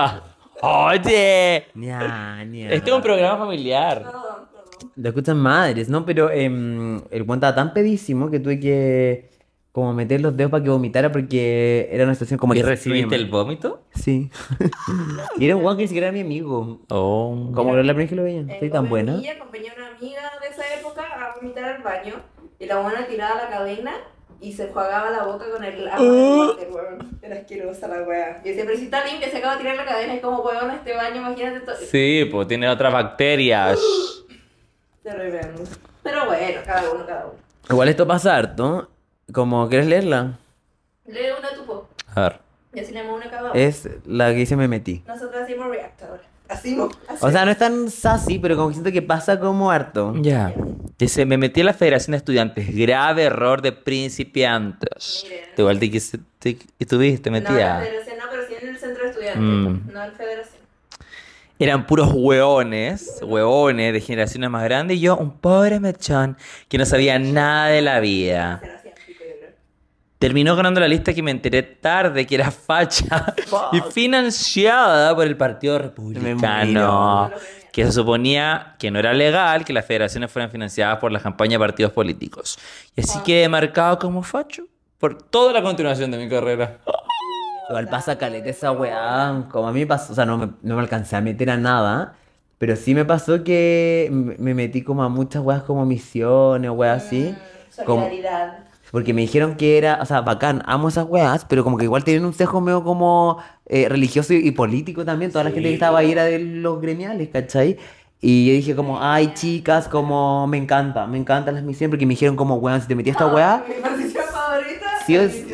Oye, Ña, ña. este es un programa familiar. Perdón. Lo escuchan madres, ¿no? Pero el weón estaba tan pedísimo que tuve que como meter los dedos para que vomitara porque era una situación como ¿Y extrema. recibiste el vómito? Sí. Y era un weón que ni siquiera era mi amigo. Oh. Como era la primera vez que lo veía. En Estoy tan buena. Comemilla acompañé a una amiga de esa época a vomitar al baño y la buena tiraba la cadena y se enjuagaba la boca con el agua del water, weón. Era asquerosa la weá. Y decía, pero si está limpia, se acaba de tirar la cadena, es como, weón, este baño, imagínate todo. Sí, pues tiene otras bacterias. Terrible. Pero bueno, cada uno. Igual esto pasa harto. Como, ¿quieres leerla? Lee una tu po. A ver. Y así leemos una cada uno. Es la que dice me metí. Nosotros hacemos react ahora. Hacemos. O sea, no es tan sassy, pero como que siento que pasa como harto. Ya. Dice, me metí en la Federación de Estudiantes. Grave error de principiantes. Miren. Tú igual y tuviste No, la metida. federación no, pero sí en el centro de estudiantes. Mm. No en federación. Eran puros hueones de generaciones más grandes y yo, un pobre mechón que no sabía nada de la vida. Se lo hacían pico, yo creo. Terminó ganando la lista que me enteré tarde que era facha y financiada por el Partido Republicano. muero. Que se suponía que no era legal que las federaciones fueran financiadas por la campaña de partidos políticos. Y así quedé marcado como facho por toda la continuación de mi carrera. Igual pasa caleta esa weá. Como a mí me pasó, o sea, no me alcancé a meter a nada. Pero sí me pasó que me metí como a muchas weas como misiones o weas así. Como- Solidaridad. Porque me dijeron que era, o sea, bacán, amo esas weas, pero como que igual tienen un sesgo medio como religioso y político también. Toda la gente que estaba ahí era de los gremiales, ¿cachai? Y yo dije como, ay, chicas, como me encantan las misiones, porque me dijeron como, weón, si te metí a esta wea, Mi posición favorita. sí o sí.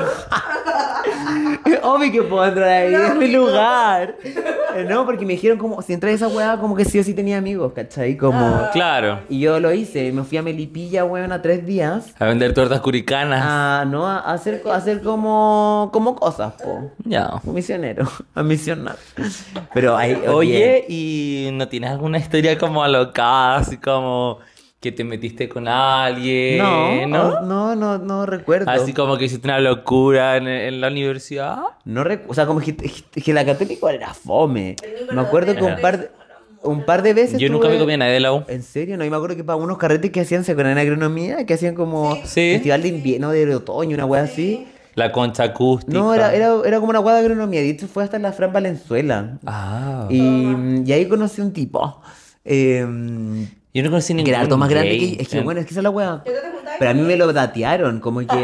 Obvio que puedo entrar ahí, es mi lugar. No, porque me dijeron como, si entré a esa weá, como que sí o sí tenía amigos, ¿cachai? Como... Claro. Y yo lo hice, me fui a Melipilla, weón, a 3 días. A vender tortas curicanas. No, a hacer como cosas, po. Ya. Un misionero, a misionar. Pero ahí, Oye, ¿y no tienes alguna historia como alocada, así como que te metiste con alguien? no recuerdo. Así como que hiciste una locura en la universidad. O sea, como que la católica igual era fome. El Me acuerdo que un par de veces Yo nunca me tuve- comí a nadie de la U. ¿En serio? No, y me acuerdo que para unos carretes que hacían, se acuerdan en agronomía, que hacían como Sí. festival de invierno, de otoño, una wea así. La concha acústica. No, era como una wea de agronomía. De hecho, fue hasta la Fran Valenzuela. Ah. Y ahí conocí un tipo. Yo no conocí ningún Que era harto más grande gay. que... Es que bueno, es que esa es la wea. ¿Yo te juntabas Pero a mí con me lo datearon, como que...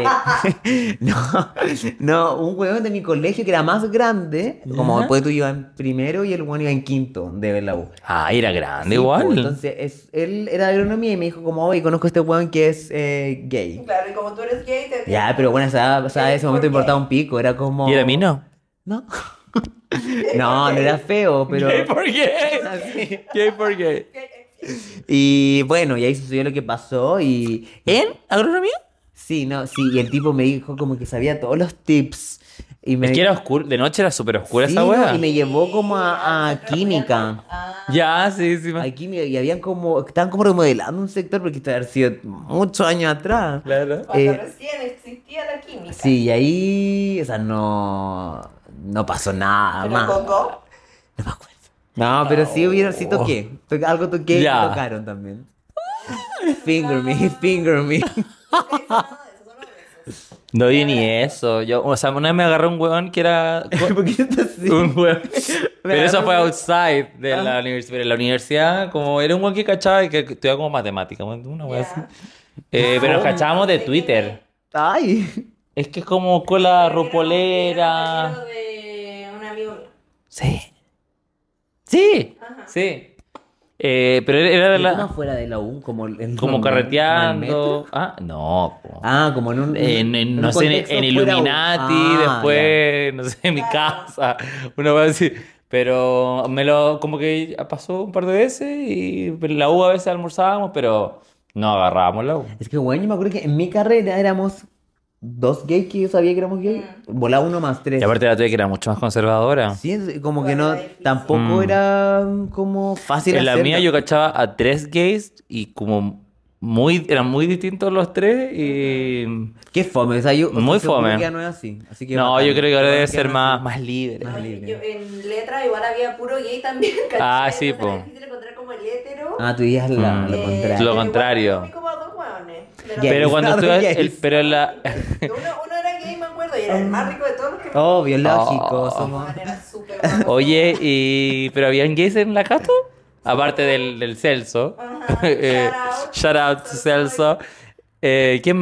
no, un weón de mi colegio que era más grande, como ¿Ya? después tú ibas en primero y el weón iba en quinto de la U. Ah, era grande Sí, igual. pues, entonces, él era de agronomía y me dijo como, oye, conozco a este weón que es gay. Claro, y como tú eres gay, te... Ya, pero bueno, o sea, ese momento ¿Por qué? importaba un pico, era como... ¿Y era a mí no? No. No era feo, pero... ¿Gay por gay? ¿Gay por gay? Y bueno, y ahí sucedió lo que pasó y... ¿En agronomía? Sí, y el tipo me dijo como que sabía todos los tips. Y me... Es que era oscuro, de noche era súper oscura Sí, esa no, wea. y me llevó como a química. Ya, sí, sí. A química, y habían como... Estaban como remodelando un sector porque esto había sido muchos años atrás. Claro. Cuando recién existía la química. Sí, y ahí... O sea, no pasó nada ¿Pero más. Coco? No me acuerdo. No, pero sí hubieron, sí toqué. Algo toqué Ya. y tocaron también. Finger me. No vi ni eso. Yo, o sea, una vez me agarré un weón que era... ¿Por qué estás así? un weón. Pero eso agarró fue un- outside de la universidad. Pero en la universidad, como era un weón que cachaba y que estudiaba como matemática, una wea Ya. así. Pero nos cachábamos de Twitter. Ay. Es que es como cola Era rupolera. compañero de un amigo mío. Sí. Sí. Ajá. Sí. Pero era de ¿Cómo la... fuera de la U? Como Como carreteando. Ah, no. Po. Como en un... En, no un sé, contexto en fuera U. Illuminati, después, no sé, en mi casa, una vez así. Pero como que pasó un par de veces y en la U a veces almorzábamos, pero no agarrábamos la U. Es que, bueno, yo me acuerdo que en mi carrera éramos 2 gays que yo sabía que éramos gays. Volaba 1 más 3. Y aparte la tuya que era mucho más conservadora. Sí, como que Bueno, no... era difícil. Tampoco era como fácil En la hacerlo. mía yo cachaba a 3 gays y como eran muy distintos los 3 y... Qué fome, o sea, yo... Muy seguro fome. que ya no es así. Así que No, bacán. yo creo que ahora debe Bacán ser no es más, así. más libre. Más Oye, libre. yo en letra igual había puro gay también, ¿cachai? Ah, sí, Entonces era po. difícil encontrar como el hétero. Tú dirías lo Mm. contrario. Lo contrario. Pero igual como a dos hueones. Gay. Pero cuando Claro, estuve... gays. Pero en la... Uno era gay, me acuerdo, y era el más rico de todos los que me Obvio, lógico. Oh. Somos... Era súper guapo. Oye, ¿pero habían gays en la Cato? Aparte del Celso. Ajá. Shout out to Celso. ¿Quién más?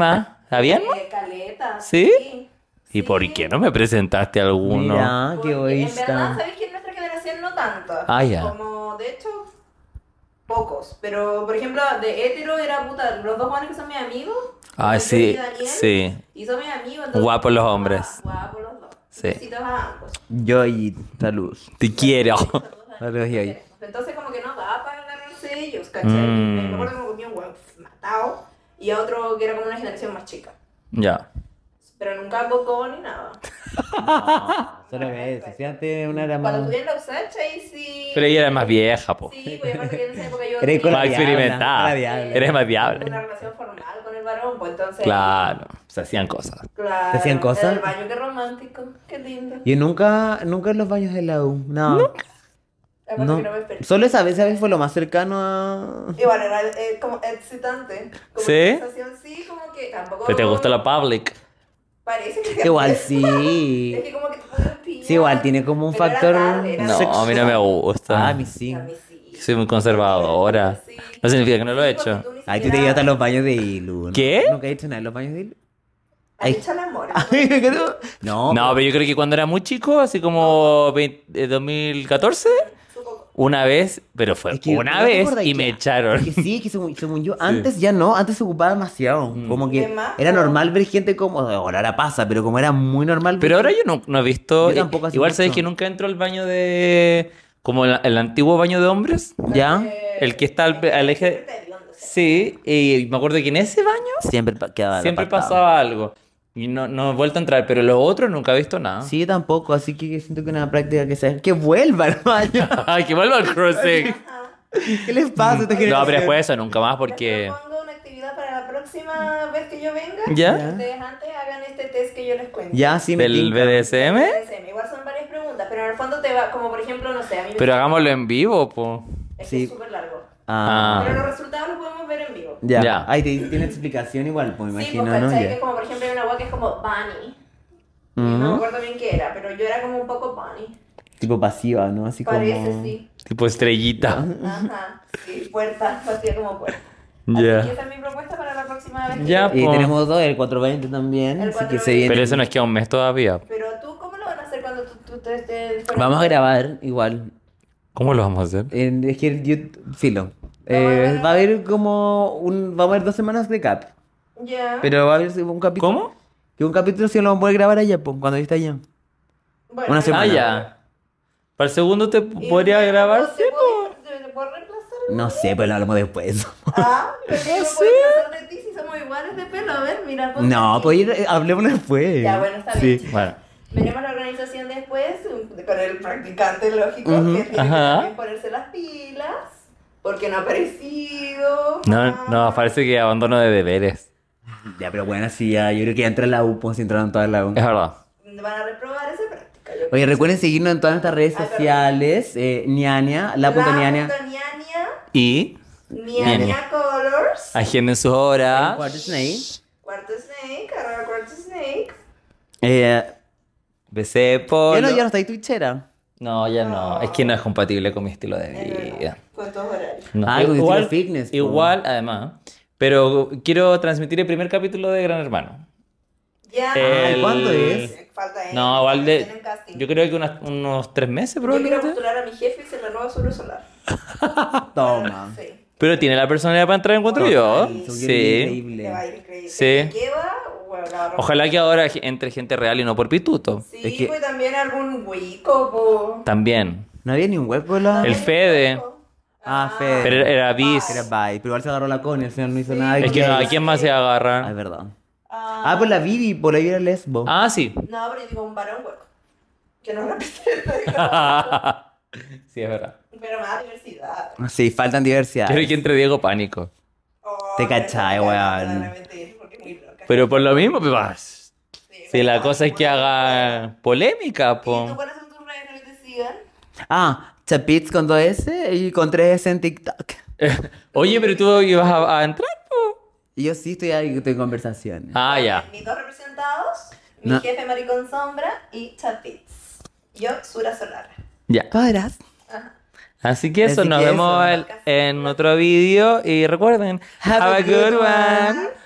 ¿Está bien? Caleta. ¿Sí? ¿Y Sí. por qué no me presentaste a alguno? Mira, qué Porque en verdad, egoísta. ¿sabéis que en nuestra generación no tanto? Ah, ya. Como, de hecho, pocos. Pero, por ejemplo, de hetero era puta, los dos jóvenes que son mis amigos. Ay, José sí, y Daniel, sí. Y son mis amigos. entonces, Guapos los hombres. Guapos los dos. Sí. Besitos a ambos. Yo y salud. Te quiero. Saludos, y ahí. Entonces, como que no da para agarrarse de ellos, ¿cachai? Mm. Me acuerdo que me comí un huevo matado y a otro que era como una generación más chica. Ya. Pero nunca cocó ni nada. Solo eso. Fíjate, una era Cuando más. estuve en la USACH, ahí sí. Pero ella era más vieja, po. Sí, pues aparte que en esa época yo Eres con la Más diabla, experimentada. con la diabla. Eres más una diable. relación formal con el varón, pues entonces. Claro. Se hacían cosas. Claro. ¿Te hacían cosas? En el baño, qué romántico, qué lindo. Yo nunca en los baños de la U. No. Aparte No. que no me esperé. Solo esa vez fue lo más cercano a. Igual era como excitante. Como ¿Sí? sensación, sí, como que tampoco. ¿Pero te gustó la public? Parece que Igual Es sí. que como que te puedes pillar. Sí, igual tiene como un Pero era factor. tarde, era No, a mí no me gusta. Ah, a mí sí. A mí sí. Soy muy conservadora. Sí. No significa que no lo he Sí, porque hecho. tú ni Ay, tú te siquiera- llevas a los baños de Ilu. ¿no? ¿Qué? Nunca he hecho nada en los baños de Ilu. ¿Has hecho el amor? No. No, pero yo creo que cuando era muy chico, así como 2014, Supongo. una vez, pero fue Es que, una ¿no te vez acuerdas y que- me echaron. Es que sí, que según yo, antes ya no, antes se ocupaba demasiado. Como que ¿De más? era normal ver gente como, ahora pasa, pero como era muy normal. Pero ver ahora yo no he visto. Yo tampoco hace Igual mucho. sabes que nunca entro al baño de. Como el antiguo baño de hombres. ¿Ya? El que está al eje. Siempre te hediondo, sí. Sí, y me acuerdo que en ese baño Siempre quedaba siempre apartado. pasaba algo. Y no he vuelto a entrar, pero los otros nunca he visto nada. Sí, yo tampoco, así que siento que una práctica que sea que vuelva al baño. Ay, que vuelva al cruising. Ajá. ¿Qué les pasa a esta No, pero generación? después eso, nunca más Les porque. propongo una actividad para la próxima vez que yo venga. ¿Ya? Que ustedes antes hagan este test que yo les cuento. Ya, sí, me Del tinca. BDSM. BDSM. Igual son varias preguntas, pero en el fondo te va, como por ejemplo, no sé, a mí me Pero hagámoslo en vivo, po. es que Sí. es súper largo. Ah, Pero los resultados los podemos ver en vivo. ya. Ya. Ay, tiene explicación igual, pues me Sí, imagino, pues ¿no? ¿cachai? Ya. Que es como por ejemplo hay una agua que es como bunny. Y no me Ujú. acuerdo bien qué era, pero yo era como un poco bunny. Tipo pasiva, ¿no? Así como. Parece, sí. Tipo estrellita. Ajá. Sí, puerta, vacía como puerta. Ya. Así que esa es mi propuesta para la próxima vez. que Ya, yo Y po. tenemos dos, el 420 también. El Así que 420. se viene. Pero eso no es que a un mes todavía. Pero tú, ¿cómo lo van a hacer cuando tú te estés... Vamos a grabar igual. ¿Cómo lo vamos a hacer? Es que yo. Filo. Vamos a ver. Va a haber como un. Vamos a ver 2 semanas de cap. Ya. Pero va a haber un capítulo. ¿Cómo? Que un capítulo sí lo vamos a poder grabar allá, pues, cuando yo esté allá. Bueno, una Ah, semana. ya. Para el segundo te ¿y podría te- grabar, te sí, puedo- po. ¿Te puedo reemplazar? No sé, pero lo hablamos después. Ah, pero yo no Sí. puedo reemplazar de ti si somos iguales de pelo. A ver, mira. ponte No, aquí. pues hablemos después. Ya, bueno, está Sí. bien. Bueno. Veremos la organización después con el practicante lógico Ujú. que tiene que Ajá. también ponerse las pilas porque no ha aparecido. No, parece que abandono de deberes. Ya, pero bueno, sí, ya. Yo creo que ya entra en la U, pues, si entraron todas en la U. Es verdad. Van a reprobar esa práctica. Yo Oye, recuerden seguirnos en todas nuestras redes Ay, perdón. sociales. Niania, la.niania. Niania, Y Niania Colors, agenden sus horas. Cuarto Snake. Cuarto Snake, arroba Cuarto Snake. BC Polo. Ya no está ahí Twitchera. No, ya no. Es que no es compatible con mi estilo de Es verdad, vida. con tus horarios. No. Ah, con estilo fitness, po. Igual, además. Pero quiero transmitir el primer capítulo de Gran Hermano. Ya. El- ¿cuándo es? Falta No, igual de. tienen casting. Yo creo que unos 3 meses Yo quiero probablemente. postular a mi jefe y se renueva su luz solar. Toma. Sí. Pero tiene la personalidad para entrar, encuentro yo. Sí, Son Sí. increíble. Le va a ir increíble. Sí. ¿Me queda? Bueno, la verdad. Ojalá que ahora entre gente real y no por pituto. Sí, Es que- pues también algún huico, po. También. No había ni un web por la. El Fede. Ah, Fede. Pero era bis. Era bye. Pero igual se agarró la Connie, al final no hizo nada. Es que no, ¿a quién más se Ah, es agarra? verdad. Ah, por la Vivi, por ahí era lesbo. Ah, sí. No, pero yo digo un varón hueco. Que no represente. Sí, es verdad. Pero más diversidad. Sí, faltan diversidad. Quiero que entre Diego Pánico. Oh, Te cachai, pero weón. no, mentir, porque es muy loca. Pero por lo mismo, pues vas. Sí, Si la verdad, cosa es que bueno. haga polémica, ¿Y tú po. cuáles son tus redes para que te sigan? Ah, Chapitz con 2S y con 3S en TikTok. Oye, pero tú ibas a entrar, po. Y yo sí estoy ahí, estoy en conversaciones. Ah, ya. Mis dos representados, mi No. jefe Maricón Sombra y Chapitz. Yo, Sura Solar. Ya. Podrás. Ajá. Así que eso, Así nos que vemos eso. en otro vídeo. Y recuerden, have a good one.